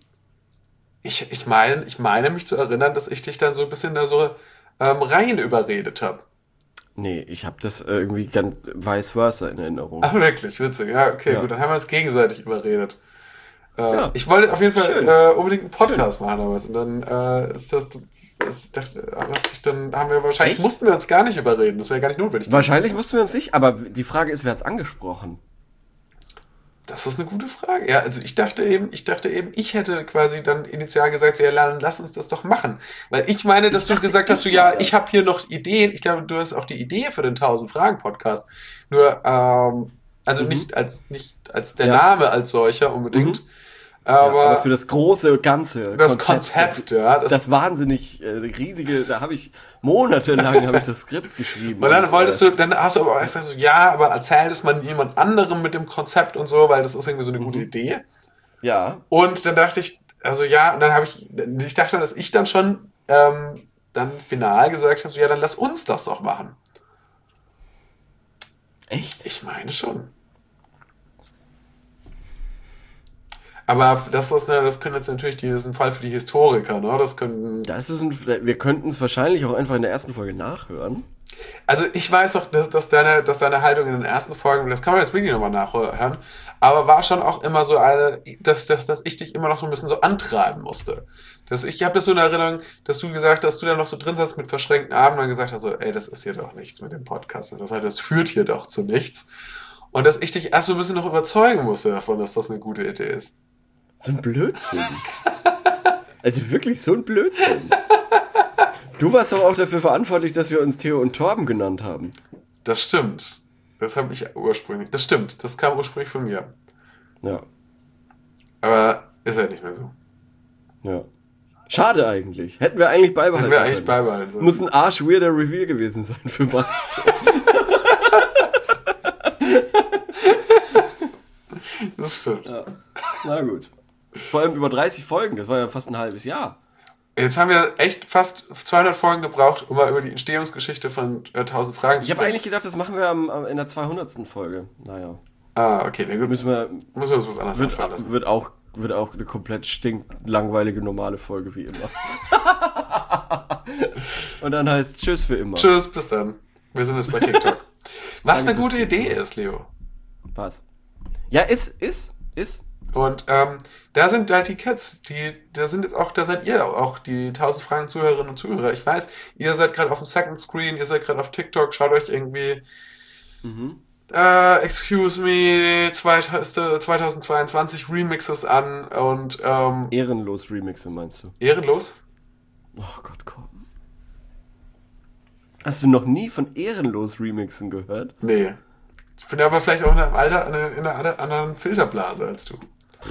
ich, ich, mein, ich meine mich zu erinnern, dass ich dich dann so ein bisschen da so ähm, rein überredet habe. Nee, ich habe das äh, irgendwie ganz vice versa in Erinnerung. Ach, wirklich, witzig. Ja, okay, Ja. gut, dann haben wir uns gegenseitig überredet. Äh, Ja. Ich wollte auf jeden Fall Schön. äh, unbedingt einen Podcast machen damals. Und dann äh, ist das, das dachte, dachte ich, dann haben wir wahrscheinlich, Echt? mussten wir uns gar nicht überreden. Das wäre gar nicht notwendig. Wahrscheinlich mussten wir uns nicht, aber die Frage ist, wer hat's angesprochen? Das ist eine gute Frage. Ja, also ich dachte eben, ich dachte eben, ich hätte quasi dann initial gesagt, so, ja, dann lass uns das doch machen. Weil ich meine, dass Ich du dachte, gesagt hast, so, ich ja, war das. ich habe hier noch Ideen. Ich glaube, du hast auch die Idee für den tausend Fragen Podcast. Nur, ähm, also Mhm. nicht als, nicht als der Ja. Name als solcher unbedingt. Mhm. Aber, ja, aber für das große Ganze. das Konzept, ja. Das, Das, das wahnsinnig äh, riesige, da habe ich monatelang habe ich das Skript geschrieben. und dann und, wolltest äh, du, dann hast du aber auch gesagt, so, ja, aber erzähl das mal jemand anderem mit dem Konzept und so, weil das ist irgendwie so eine gute Mhm. Idee. Ja, Und dann dachte ich, also ja, und dann habe ich, ich dachte, dass ich dann schon ähm, dann final gesagt habe, so ja, dann lass uns das doch machen. echt? Ich meine schon. Aber das ist, ne, das können jetzt natürlich, die, das ist ein Fall für die Historiker, ne? Das können. Das ist ein, wir könnten es wahrscheinlich auch einfach in der ersten Folge nachhören. Also ich weiß auch, dass, dass, deine, dass deine Haltung in den ersten Folgen, das kann man jetzt wirklich nochmal nachhören, aber war schon auch immer so eine, dass, dass, dass ich dich immer noch so ein bisschen so antreiben musste. Dass ich ich habe das so in Erinnerung, dass du gesagt hast, dass du dann noch so drin saßt mit verschränkten Armen und dann gesagt hast, so, ey, das ist hier doch nichts mit dem Podcast. Das heißt, das führt hier doch zu nichts. Und dass ich dich erst so ein bisschen noch überzeugen musste davon, dass das eine gute Idee ist. So ein Blödsinn. Also wirklich so ein Blödsinn. Du warst doch auch dafür verantwortlich, dass wir uns Theo und Torben genannt haben. Das stimmt. Das habe ich ursprünglich. Das stimmt. Das kam ursprünglich von mir. Ja, Aber ist halt nicht mehr so. ja. Schade eigentlich. Hätten wir eigentlich beibehalten Hätten wir eigentlich können. beibehalten sollen. Muss ein arsch-weirder Reveal gewesen sein für manche. Das stimmt. Ja. Na gut. Vor allem über dreißig Folgen, das war ja fast ein halbes Jahr. Jetzt haben wir echt fast zweihundert Folgen gebraucht, um mal über die Entstehungsgeschichte von äh, tausend Fragen zu Ich habe sprechen. eigentlich gedacht, das machen wir am, am, in der zweihundertsten Folge. Naja. Ah, okay, na gut. Müssen wir, Müssen wir uns was anderes wird, einfallen lassen. wird, auch, wird auch eine komplett stinklangweilige normale Folge wie immer. Und dann heißt Tschüss für immer. Tschüss, bis dann. Wir sind jetzt bei TikTok. Was Danke eine gute fürs Idee ist, Leo. Was? Ja, ist, ist, ist. Und ähm, da sind halt die Kids, die, da sind jetzt auch, da seid ihr auch, die tausend Fragen Zuhörerinnen und Zuhörer. Ich weiß, ihr seid gerade auf dem Second Screen, ihr seid gerade auf TikTok, schaut euch irgendwie Mhm. äh, Excuse Me zweitausendzweiundzwanzig Remixes an und ähm, Ehrenlos Remixe, meinst du? ehrenlos? Oh Gott, komm. Hast du noch nie von Ehrenlos Remixen gehört? Nee. Ich bin aber vielleicht auch in einem Alter, in einer anderen Filterblase als du.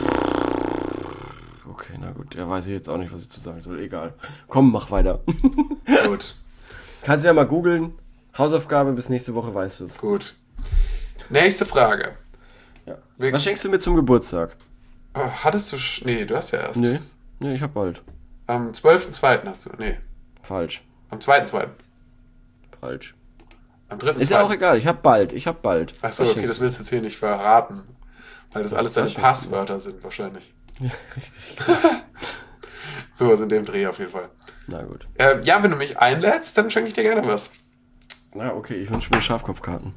Okay, na gut, da weiß ich jetzt auch nicht, was ich zu sagen soll. Egal. Komm, mach weiter. Gut, Kannst du ja mal googeln. Hausaufgabe, bis nächste Woche weißt du es. gut. Nächste Frage. Ja. Wir- Was schenkst du mir zum Geburtstag? Oh, hattest du... Sch- nee, du hast ja erst. Nee, nee, ich hab bald. Am zwölften zweiten hast du... Nee, Falsch. am zweiten zweiten Falsch. Am dritten Ist ja auch egal, ich hab bald, ich hab bald. Achso, Was okay, schenkst das willst du jetzt hier nicht verraten. Weil das alles deine Was schenkst du? Passwörter sind wahrscheinlich. du? Ja, richtig. Sowas in dem Dreh auf jeden Fall. Na gut. Ähm, ja, wenn du mich einlädst, dann schenke ich dir gerne was. Na okay, ich wünsche mir Schafkopfkarten.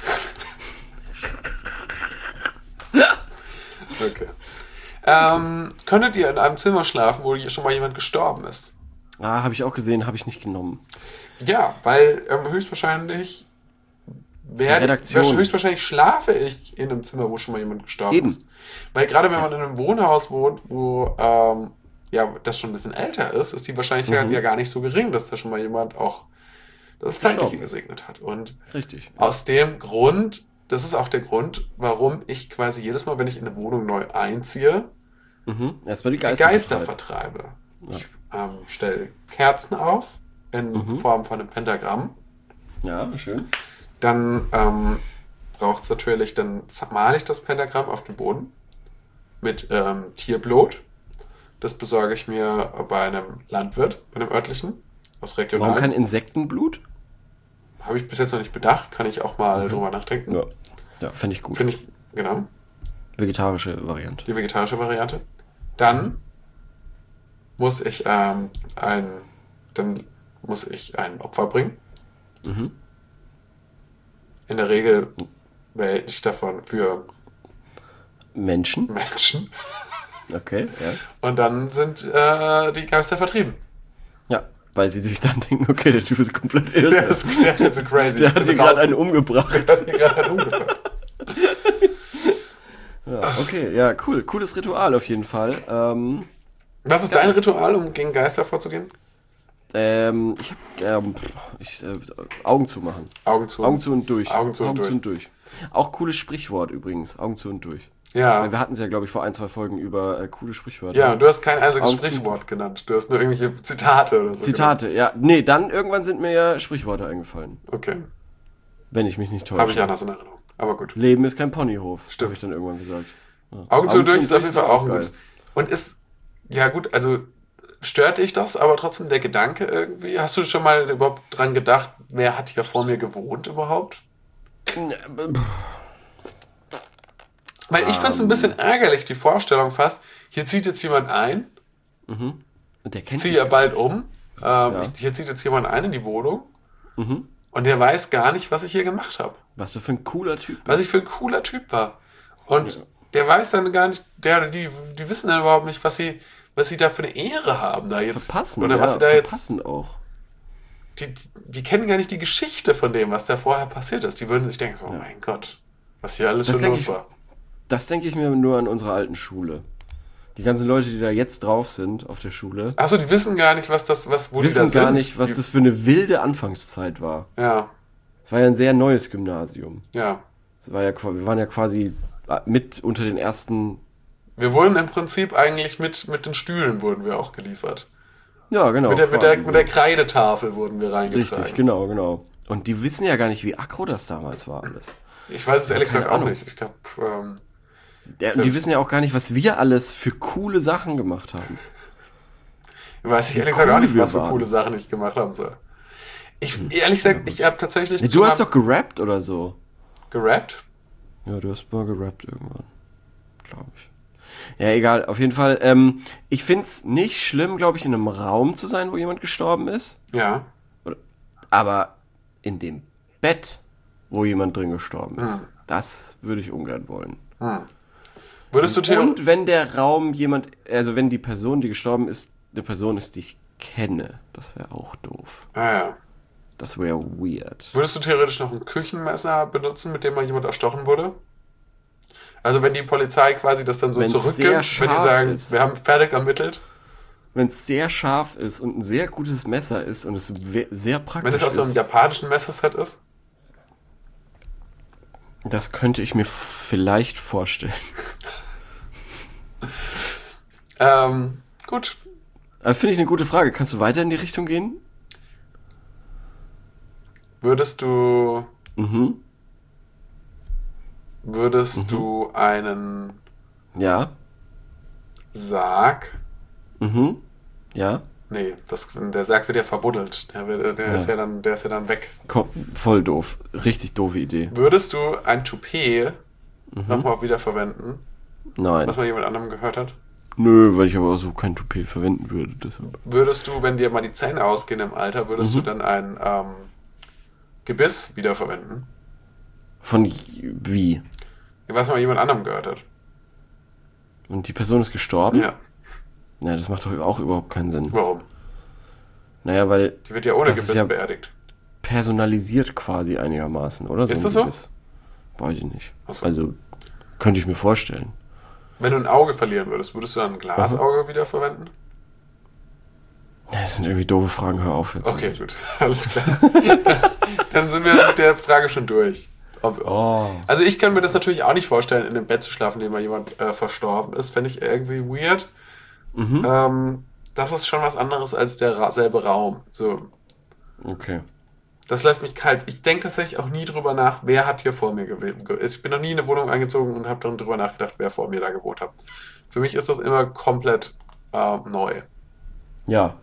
Okay. Ähm, könntet ihr in einem Zimmer schlafen, wo hier schon mal jemand gestorben ist? Ah, habe ich auch gesehen, habe ich nicht genommen. Ja, weil ähm, höchstwahrscheinlich werde, Redaktion. höchstwahrscheinlich schlafe ich in einem Zimmer, wo schon mal jemand gestorben Eben. ist. Weil gerade wenn man in einem Wohnhaus wohnt, wo ähm, ja, das schon ein bisschen älter ist, ist die Wahrscheinlichkeit Mhm. ja gar nicht so gering, dass da schon mal jemand auch das Zeitliche gesegnet hat. Und Richtig. aus dem Grund, das ist auch der Grund, warum ich quasi jedes Mal, wenn ich in eine Wohnung neu einziehe, Mhm. Erstmal die die Geister. Geister vertreiben. vertreibe. Ich ähm, stelle Kerzen auf in Mhm. Form von einem Pentagramm. Ja, schön. Dann ähm, braucht es natürlich, dann male ich das Pentagramm auf den Boden mit ähm, Tierblut. Das besorge ich mir bei einem Landwirt, bei einem örtlichen, aus Warum kein regionalen. Insektenblut? Habe ich bis jetzt noch nicht bedacht, kann ich auch mal drüber nachdenken. Ja. Ja, fände ich gut. Finde ich, genau, Vegetarische Variante. die vegetarische Variante. Dann muss ich ähm, ein, dann muss ich ein Opfer bringen. Mhm. In der Regel wähle ich davon für Menschen? Menschen. Okay, ja. Und dann sind äh, die Geister vertrieben. Ja, weil sie sich dann denken, okay, der Typ ist komplett irre. Der ist, der ist mir zu crazy. Der Ich hat bin hier gerade draußen. einen umgebracht. Der hat hier gerade einen umgebracht. Ja, okay, ja, cool. Cooles Ritual auf jeden Fall. Ähm, Was ist dein Ritual, um gegen Geister vorzugehen? ähm, ich hab, ähm, ich, äh, Augen zu machen. Augen zu. Augen zu und durch. Augen zu und durch. und durch. Auch cooles Sprichwort übrigens. Augen zu und durch. Ja. Weil wir hatten es ja, glaube ich, vor ein, zwei Folgen über äh, coole Sprichwörter. Ja, und du hast kein einziges Augen zu- Sprichwort genannt. Du hast nur irgendwelche Zitate oder so. Zitate, ja. Nee, dann irgendwann sind mir ja Sprichworte eingefallen. genannt. Okay. Wenn ich mich nicht täusche. Habe ich anders in Erinnerung. Aber gut. Leben ist kein Ponyhof. Stimmt. Habe ich dann irgendwann gesagt. Ja. Augen zu und durch ist auf jeden Fall auch ein geil. gutes. Und ist, ja gut, also stört dich das, aber trotzdem der Gedanke irgendwie? Hast du schon mal überhaupt dran gedacht, wer hat hier vor mir gewohnt überhaupt? Weil ich finde es ein bisschen ärgerlich, die Vorstellung fast, hier zieht jetzt jemand ein, Und der ich kennt ziehe mich ja bald um, ähm, Ja. ich, hier zieht jetzt jemand ein in die Wohnung Mhm. und der weiß gar nicht, was ich hier gemacht habe. Was du für ein cooler Typ bist. Was ich für ein cooler Typ war. Und Ja. der weiß dann gar nicht, der oder die, die wissen dann überhaupt nicht, was sie, was sie da für eine Ehre haben da jetzt. Verpassen, oder ja, was sie da jetzt. verpassen auch. Die, die, die kennen gar nicht die Geschichte von dem, was da vorher passiert ist. Die würden sich denken, so, oh mein Gott, was hier alles Das schon denke los ich- war. Das denke ich mir nur an unserer alten Schule. Die ganzen Leute, die da jetzt drauf sind auf der Schule, Achso, die wissen gar nicht, was das, was, wo die da wissen sind. gar nicht, was die, das für eine wilde Anfangszeit war. Ja, Es war ja ein sehr neues Gymnasium. ja. Es war ja, qua- wir waren ja quasi mit unter den ersten. Wir wurden im Prinzip eigentlich mit, mit den Stühlen wurden wir auch geliefert. Ja, genau. mit, der, mit, der, quasi mit der Kreidetafel wurden wir so. reingetragen. Richtig, genau, genau. Und die wissen ja gar nicht, wie aggro das damals war alles. Ich weiß es ehrlich Keine gesagt auch Ahnung. nicht. Ich glaube, ähm, Ja, und die wissen ja auch gar nicht, was wir alles für coole Sachen gemacht haben. Weiß ich Wie ehrlich gesagt cool auch nicht, wir was für waren. coole Sachen ich gemacht haben soll. Ich, ehrlich gesagt, ich habe tatsächlich Nee, zu du hast meinem- doch gerappt oder so. gerappt. Ja, du hast mal gerappt irgendwann. Glaube ich. Ja, egal, auf jeden Fall. Ähm, ich find's nicht schlimm, glaube ich, in einem Raum zu sein, wo jemand gestorben ist. Ja. Aber in dem Bett, wo jemand drin gestorben ist, Hm. das würde ich ungern wollen. Würdest du theoretisch... Und wenn der Raum jemand, also wenn die Person, die gestorben ist, eine Person ist, die ich kenne, das wäre auch doof. Ah, ja. Das wäre weird. Würdest du theoretisch noch ein Küchenmesser benutzen, mit dem mal jemand erstochen wurde? Also wenn die Polizei quasi das dann so Wenn's zurückgibt, sehr wenn die scharf sagen, ist. wir haben fertig ermittelt, Wenn es sehr scharf ist und ein sehr gutes Messer ist und es we- sehr praktisch wenn es aus so einem ist, japanischen Messerset ist? das könnte ich mir vielleicht vorstellen. Ähm, gut. Aber finde ich eine gute Frage. Kannst du weiter in die Richtung gehen? Würdest du, Mhm. würdest du einen Ja. Sarg... Mhm. Ja. Nee, das, der Sarg wird ja verbuddelt. Der, wird, der, Ja. Ist ja dann, der ist ja dann weg. Ko- voll doof. Richtig doofe Idee. Würdest du ein Toupet Mhm. nochmal wieder verwenden, Nein. was mal jemand anderem gehört hat? Nö, weil ich aber auch so kein Toupet verwenden würde. Deshalb. Würdest du, wenn dir mal die Zähne ausgehen im Alter, würdest Mhm. du dann ein ähm, Gebiss wiederverwenden? Von wie? Was mal jemand anderem gehört hat. Und die Person ist gestorben? Ja. Ja, das macht doch auch überhaupt keinen Sinn. Warum? Naja, weil Die wird ja ohne Das ist Gebiss ja- beerdigt. personalisiert quasi einigermaßen, oder? Ist ein das so? Gebiss. Weiß ich nicht. Ach so. Also, könnte ich mir vorstellen. Wenn du ein Auge verlieren würdest, würdest du dann ein Glasauge wiederverwenden? Das sind irgendwie doofe Fragen, hör auf jetzt. Okay, gut. Alles klar. Dann sind wir mit der Frage schon durch. Ob, Oh. Also ich kann mir das natürlich auch nicht vorstellen, in einem Bett zu schlafen, in dem mal jemand äh, verstorben ist. Fände ich irgendwie weird. Mhm. Ähm, das ist schon was anderes als der ra- selbe Raum. So, Okay. das lässt mich kalt. Ich denke tatsächlich auch nie drüber nach, wer hat hier vor mir gelebt. Ich bin noch nie in eine Wohnung eingezogen und habe dann drüber nachgedacht, wer vor mir da gewohnt hat. Für mich ist das immer komplett äh, neu. Ja.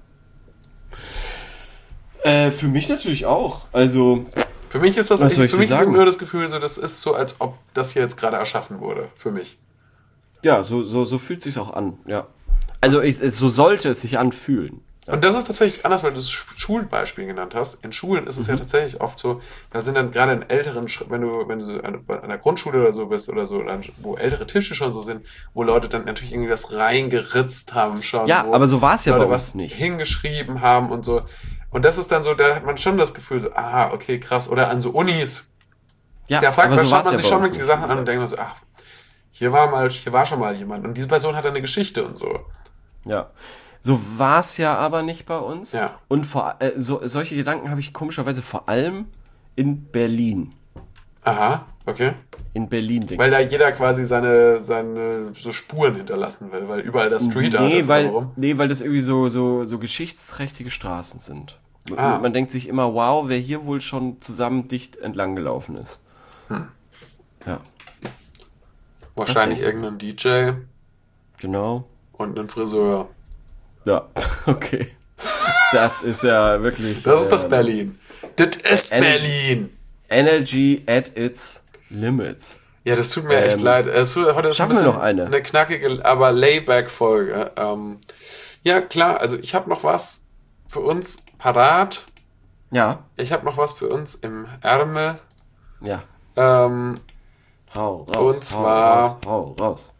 Äh, für mich natürlich auch. Also, Für mich ist das, Was soll ich für dir mich ist sagen? nur das Gefühl, so, das ist so, als ob das hier jetzt gerade erschaffen wurde. Für mich. ja, so, so, so fühlt sich's auch an, ja. Also, ich, es, so sollte es sich anfühlen. Ja. Und das ist tatsächlich anders, weil du das Sch- Schulbeispiel genannt hast. In Schulen ist es Mhm. ja tatsächlich oft so, da sind dann gerade in älteren, Sch- wenn du, wenn du so an, an der Grundschule oder so bist oder so, dann, wo ältere Tische schon so sind, wo Leute dann natürlich irgendwie was reingeritzt haben schon. Ja, wo aber so war's ja Leute bei uns was nicht. hingeschrieben haben und so. Und das ist dann so, da hat man schon das Gefühl so, ah, okay, krass. Oder an so Unis, Ja, da fragt aber man, so schaut war's man ja sich bei schon uns wirklich die nicht. Sachen an und denkt man so, ach, hier war mal, hier war schon mal jemand und diese Person hat eine Geschichte und so. Ja. So war's ja aber nicht bei uns. Ja. Und vor, äh, so, solche Gedanken habe ich komischerweise vor allem in Berlin. Aha, okay. In Berlin, denke Weil da jeder quasi seine, seine so Spuren hinterlassen will, weil überall das Street Art Nee, ist. weil, Warum? nee, weil das irgendwie so, so, so geschichtsträchtige Straßen sind. Man, Ah. man denkt sich immer, wow, wer hier wohl schon zusammen dicht entlang gelaufen ist. Hm. Ja, Wahrscheinlich denke ich. irgendein D J genau. und ein Friseur. Ja, okay. Das ist ja wirklich... Das ist äh, doch Berlin. Das ist Ener- Berlin. Energy at its limits. Ja, das tut mir echt Ähm, leid. Es, heute ist schon schaffen wir ein bisschen noch eine? Eine knackige, aber Layback-Folge. Ähm, ja, klar. Also ich habe noch was für uns parat. Ja, Ich habe noch was für uns im Ärmel. ja. Ähm, Hau raus. Und zwar- Hau raus. Hau raus.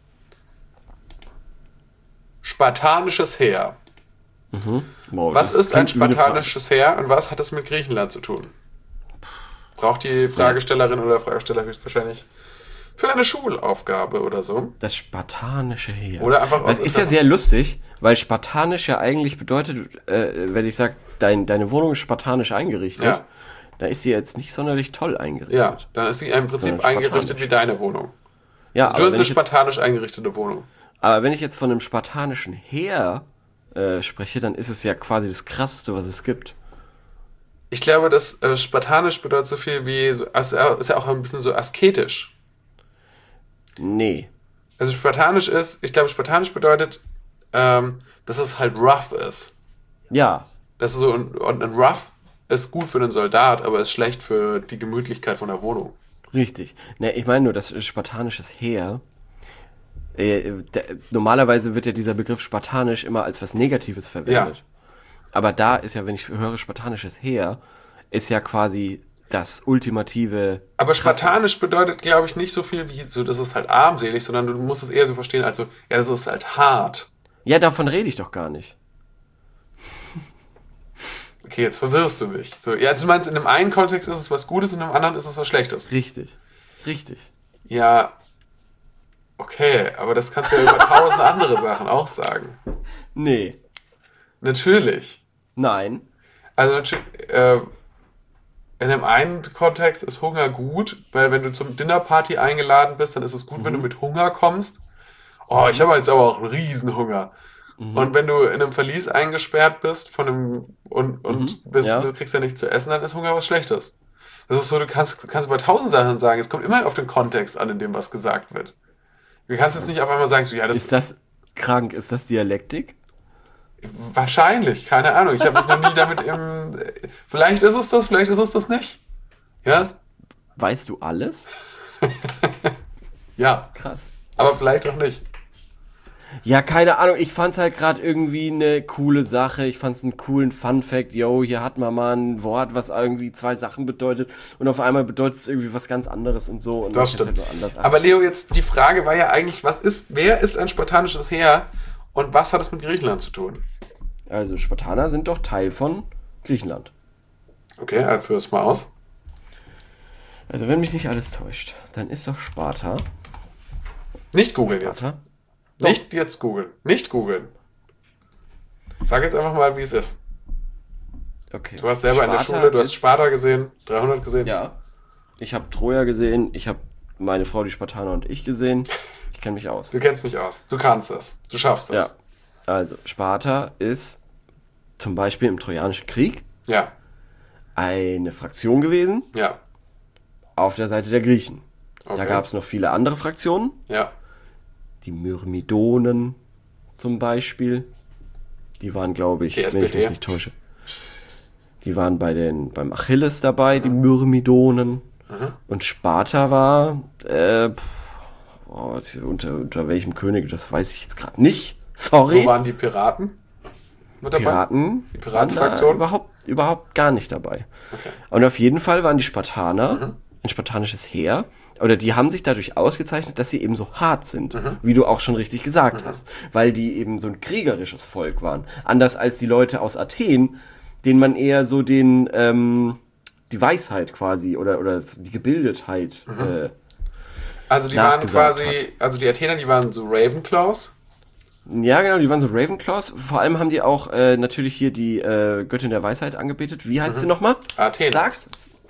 spartanisches Heer. Wow, Was das ist ein klingt wie eine spartanisches Heer und was hat es mit Griechenland zu tun? Braucht die Fragestellerin oder Fragesteller höchstwahrscheinlich für eine Schulaufgabe oder so? Das spartanische Heer. Oder einfach aus Das ist ja Interesse. sehr lustig, weil spartanisch ja eigentlich bedeutet, äh, wenn ich sage, dein, deine Wohnung ist spartanisch eingerichtet, Ja. dann ist sie jetzt nicht sonderlich toll eingerichtet. Ja, dann ist sie im Prinzip Sondern eingerichtet spartanisch. wie deine Wohnung. Ja, Also aber, du hast wenn eine ich jetzt, spartanisch eingerichtete Wohnung. aber wenn ich jetzt von einem spartanischen Heer äh, spreche, dann ist es ja quasi das Krasseste, was es gibt. Ich glaube, dass äh, spartanisch bedeutet so viel wie, so, also, ist ja auch ein bisschen so asketisch. Nee. Also spartanisch ist, ich glaube, spartanisch bedeutet, ähm, dass es halt rough ist. Ja. Das ist so, und, und ein rough ist gut für einen Soldat, aber ist schlecht für die Gemütlichkeit von der Wohnung. Richtig. Ne, ich meine nur, das spartanisches Heer, äh, der, normalerweise wird ja dieser Begriff spartanisch immer als was Negatives verwendet. Ja. Aber da ist ja, wenn ich höre spartanisches Heer, ist ja quasi das ultimative... Aber spartanisch bedeutet, glaube ich, nicht so viel wie, so, das ist halt armselig, sondern du musst es eher so verstehen, als so, ja, das ist halt hart. Ja, davon rede ich doch gar nicht. Okay, jetzt verwirrst du mich. So, ja, also du meinst, in einem einen Kontext ist es was Gutes, in einem anderen ist es was Schlechtes. Richtig. Richtig. Ja, okay, aber das kannst du ja über tausend andere Sachen auch sagen. Nee. Natürlich. Nein. Also natürlich, äh, in dem einen Kontext ist Hunger gut, weil wenn du zum Dinnerparty eingeladen bist, dann ist es gut, mhm. wenn du mit Hunger kommst. Oh, ich habe jetzt aber auch einen Riesenhunger. Mhm. Und wenn du in einem Verlies eingesperrt bist von einem und, und mhm. bist, ja. kriegst ja nichts zu essen, dann ist Hunger was Schlechtes. Das ist so, du kannst, du kannst über tausend Sachen sagen, es kommt immer auf den Kontext an, in dem was gesagt wird. Du kannst jetzt nicht auf einmal sagen, so, ja, das ist das krank, ist das Dialektik? Wahrscheinlich, keine Ahnung. Ich habe mich noch nie damit im... Vielleicht ist es das, vielleicht ist es das nicht. Ja? Weißt du alles? Ja. Krass. Aber vielleicht auch nicht. Ja, keine Ahnung. Ich fand's halt gerade irgendwie eine coole Sache. Ich fand's einen coolen Fun-Fact. Yo, hier hat man mal ein Wort, was irgendwie zwei Sachen bedeutet. Und auf einmal bedeutet es irgendwie was ganz anderes und so. Und das stimmt. Halt anders Aber Leo, jetzt die Frage war ja eigentlich, was ist, wer ist ein spartanisches Heer und was hat es mit Griechenland zu tun? Also Spartaner sind doch Teil von Griechenland. Okay, also führ es mal aus. Also wenn mich nicht alles täuscht, dann ist doch Sparta... Nicht googeln jetzt. Sparta? Nicht jetzt googeln. Nicht googeln. Sag jetzt einfach mal, wie es ist. Okay. Du warst selber Sparta in der Schule, du hast Sparta gesehen, dreihundert gesehen. Ja. Ich habe Troja gesehen, ich habe meine Frau, die Spartaner und ich gesehen. Ich kenne mich aus. Du kennst mich aus. Du kannst es. Du schaffst es. Ja. Also, Sparta ist zum Beispiel im Trojanischen Krieg Ja. eine Fraktion gewesen Ja. auf der Seite der Griechen. Okay. Da gab es noch viele andere Fraktionen. Ja. Die Myrmidonen zum Beispiel. Die waren, glaube ich, Die wenn ich S P D. mich nicht täusche. Die waren bei den, beim Achilles dabei, die Myrmidonen. Mhm. Und Sparta war, äh, oh, unter, unter welchem König, das weiß ich jetzt gerade nicht. Sorry. Wo waren die Piraten mit dabei? Piraten, Die Piratenfraktion? waren da überhaupt, überhaupt gar nicht dabei. Okay. Und auf jeden Fall waren die Spartaner, Mhm. ein spartanisches Heer, oder die haben sich dadurch ausgezeichnet, dass sie eben so hart sind, Mhm. wie du auch schon richtig gesagt Mhm. hast, weil die eben so ein kriegerisches Volk waren. Anders als die Leute aus Athen, denen man eher so den, ähm, die Weisheit quasi oder, oder die Gebildetheit Mhm. äh, Also die waren nachgesagt quasi, hat. also die Athener, die waren so Ravenclaws. Ja, genau, die waren so Ravenclaws. Vor allem haben die auch äh, natürlich hier die äh, Göttin der Weisheit angebetet. Wie heißt Mhm. sie nochmal? Athena. Sag's.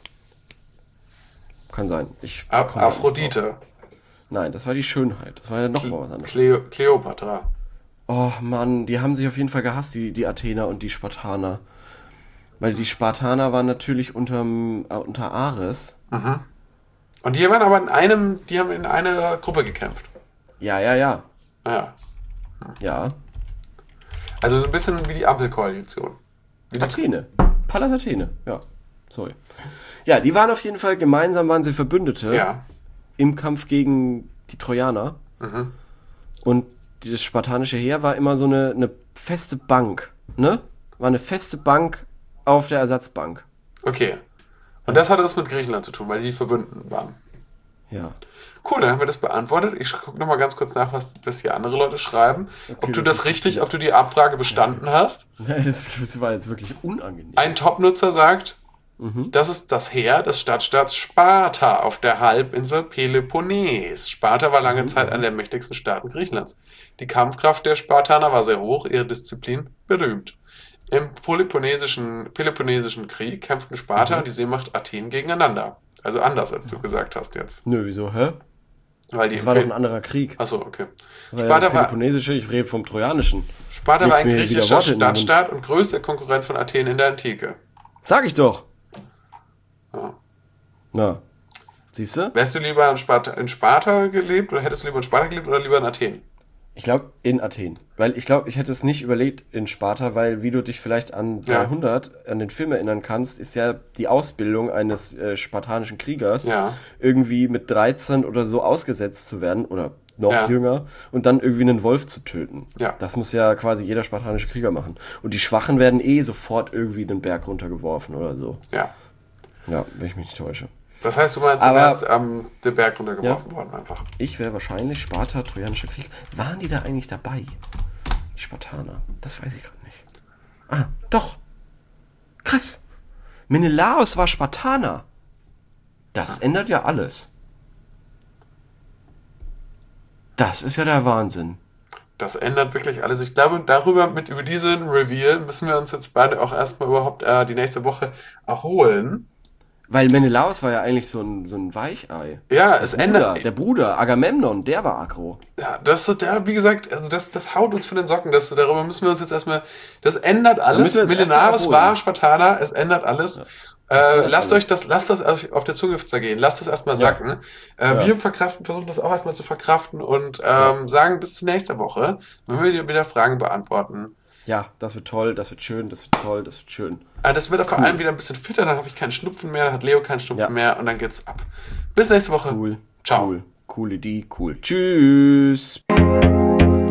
Kann sein. Ich Ab komm da nicht drauf. Aphrodite. Nein, das war die Schönheit. Das war ja noch mal was anderes. Cleo Cleopatra. Oh Mann, die haben sich auf jeden Fall gehasst, die, die Athener und die Spartaner. Weil die Spartaner waren natürlich unterm, äh, unter Ares. Mhm. Und die waren aber in einem, die haben in einer Gruppe gekämpft. Ja, ja, ja. Ja. Ja. Also ein bisschen wie die Ampelkoalition. Wie die Athene. Pallas Athene. Ja. Sorry. Ja, die waren auf jeden Fall, gemeinsam waren sie Verbündete Ja. im Kampf gegen die Trojaner. Mhm. Und das spartanische Heer war immer so eine, eine feste Bank, ne? War eine feste Bank auf der Ersatzbank. Okay. Und das hatte das mit Griechenland zu tun, weil die verbunden waren. Ja. Cool, dann haben wir das beantwortet. Ich gucke nochmal ganz kurz nach, was, was hier andere Leute schreiben. Okay, ob du das das ist richtig, gut. ob du die Abfrage bestanden hast. Das, das war jetzt wirklich unangenehm. Ein Top-Nutzer sagt, Mhm. das ist das Heer des Stadtstaats Sparta auf der Halbinsel Peloponnes. Sparta war lange Zeit einer der mächtigsten Staaten Griechenlands. Die Kampfkraft der Spartaner war sehr hoch, ihre Disziplin berühmt. Im Peloponnesischen, Peloponnesischen Krieg kämpften Sparta Mhm. und die Seemacht Athen gegeneinander. Also anders, als du gesagt hast jetzt. Nö, wieso, hä? Weil die Das war doch ein anderer Krieg. Achso, okay. Das war ja Sparta der war, Peloponnesische, ich rede vom Trojanischen. Sparta war Legst ein mir wieder griechischer Worte in den Mund. Stadtstaat und größter Konkurrent von Athen in der Antike. Sag ich doch. Ja. Na, Siehst du? Wärst du lieber in Sparta, in Sparta gelebt oder hättest du lieber in Sparta gelebt oder lieber in Athen? Ich glaube, in Athen. Weil ich glaube, ich hätte es nicht überlegt in Sparta, weil wie du dich vielleicht an Ja. dreihundert, an den Film erinnern kannst, ist ja die Ausbildung eines äh, spartanischen Kriegers Ja. irgendwie mit dreizehn oder so ausgesetzt zu werden oder noch Ja. jünger und dann irgendwie einen Wolf zu töten. Ja. Das muss ja quasi jeder spartanische Krieger machen. Und die Schwachen werden eh sofort irgendwie den Berg runtergeworfen oder so. Ja. Ja, wenn ich mich nicht täusche. Das heißt, du meinst, du Aber- wärst am den Berg runtergeworfen worden einfach. Ich wäre wahrscheinlich Sparta, Trojanischer Krieg. Waren die da eigentlich dabei? Die Spartaner. Das weiß ich gerade nicht. Ah, doch. Krass. Menelaos war Spartaner. Das ändert ja alles. Das ist ja der Wahnsinn. Das ändert wirklich alles. Ich glaube, darüber, mit über diesen Reveal müssen wir uns jetzt beide auch erstmal überhaupt äh, die nächste Woche erholen. Weil Menelaos war ja eigentlich so ein, so ein Weichei. Ja, es Bruder, ändert. der Bruder, Agamemnon, der war aggro. Ja, das ist ja, wie gesagt, also das, das haut uns von den Socken. Das, darüber müssen wir uns jetzt erstmal. Das ändert alles. müssen wir uns Millenaris erstmal abholen. war Spartaner, es ändert alles. Das Äh, ändert lasst alles. euch das, lasst das auf der Zunge zergehen. Lasst das erstmal Ja. sacken. Äh, Wir verkraften, versuchen das auch erstmal zu verkraften und ähm, sagen bis zur nächsten Woche, wenn wir wieder- wieder Fragen beantworten. Ja, das wird toll, das wird schön, das wird toll, das wird schön. Äh, das wird vor allem wieder ein bisschen fitter, dann habe ich keinen Schnupfen mehr, dann hat Leo keinen Schnupfen Ja. mehr und dann geht's ab. Bis nächste Woche. Cool. Ciao. Cool. Coole Idee, cool. Tschüss.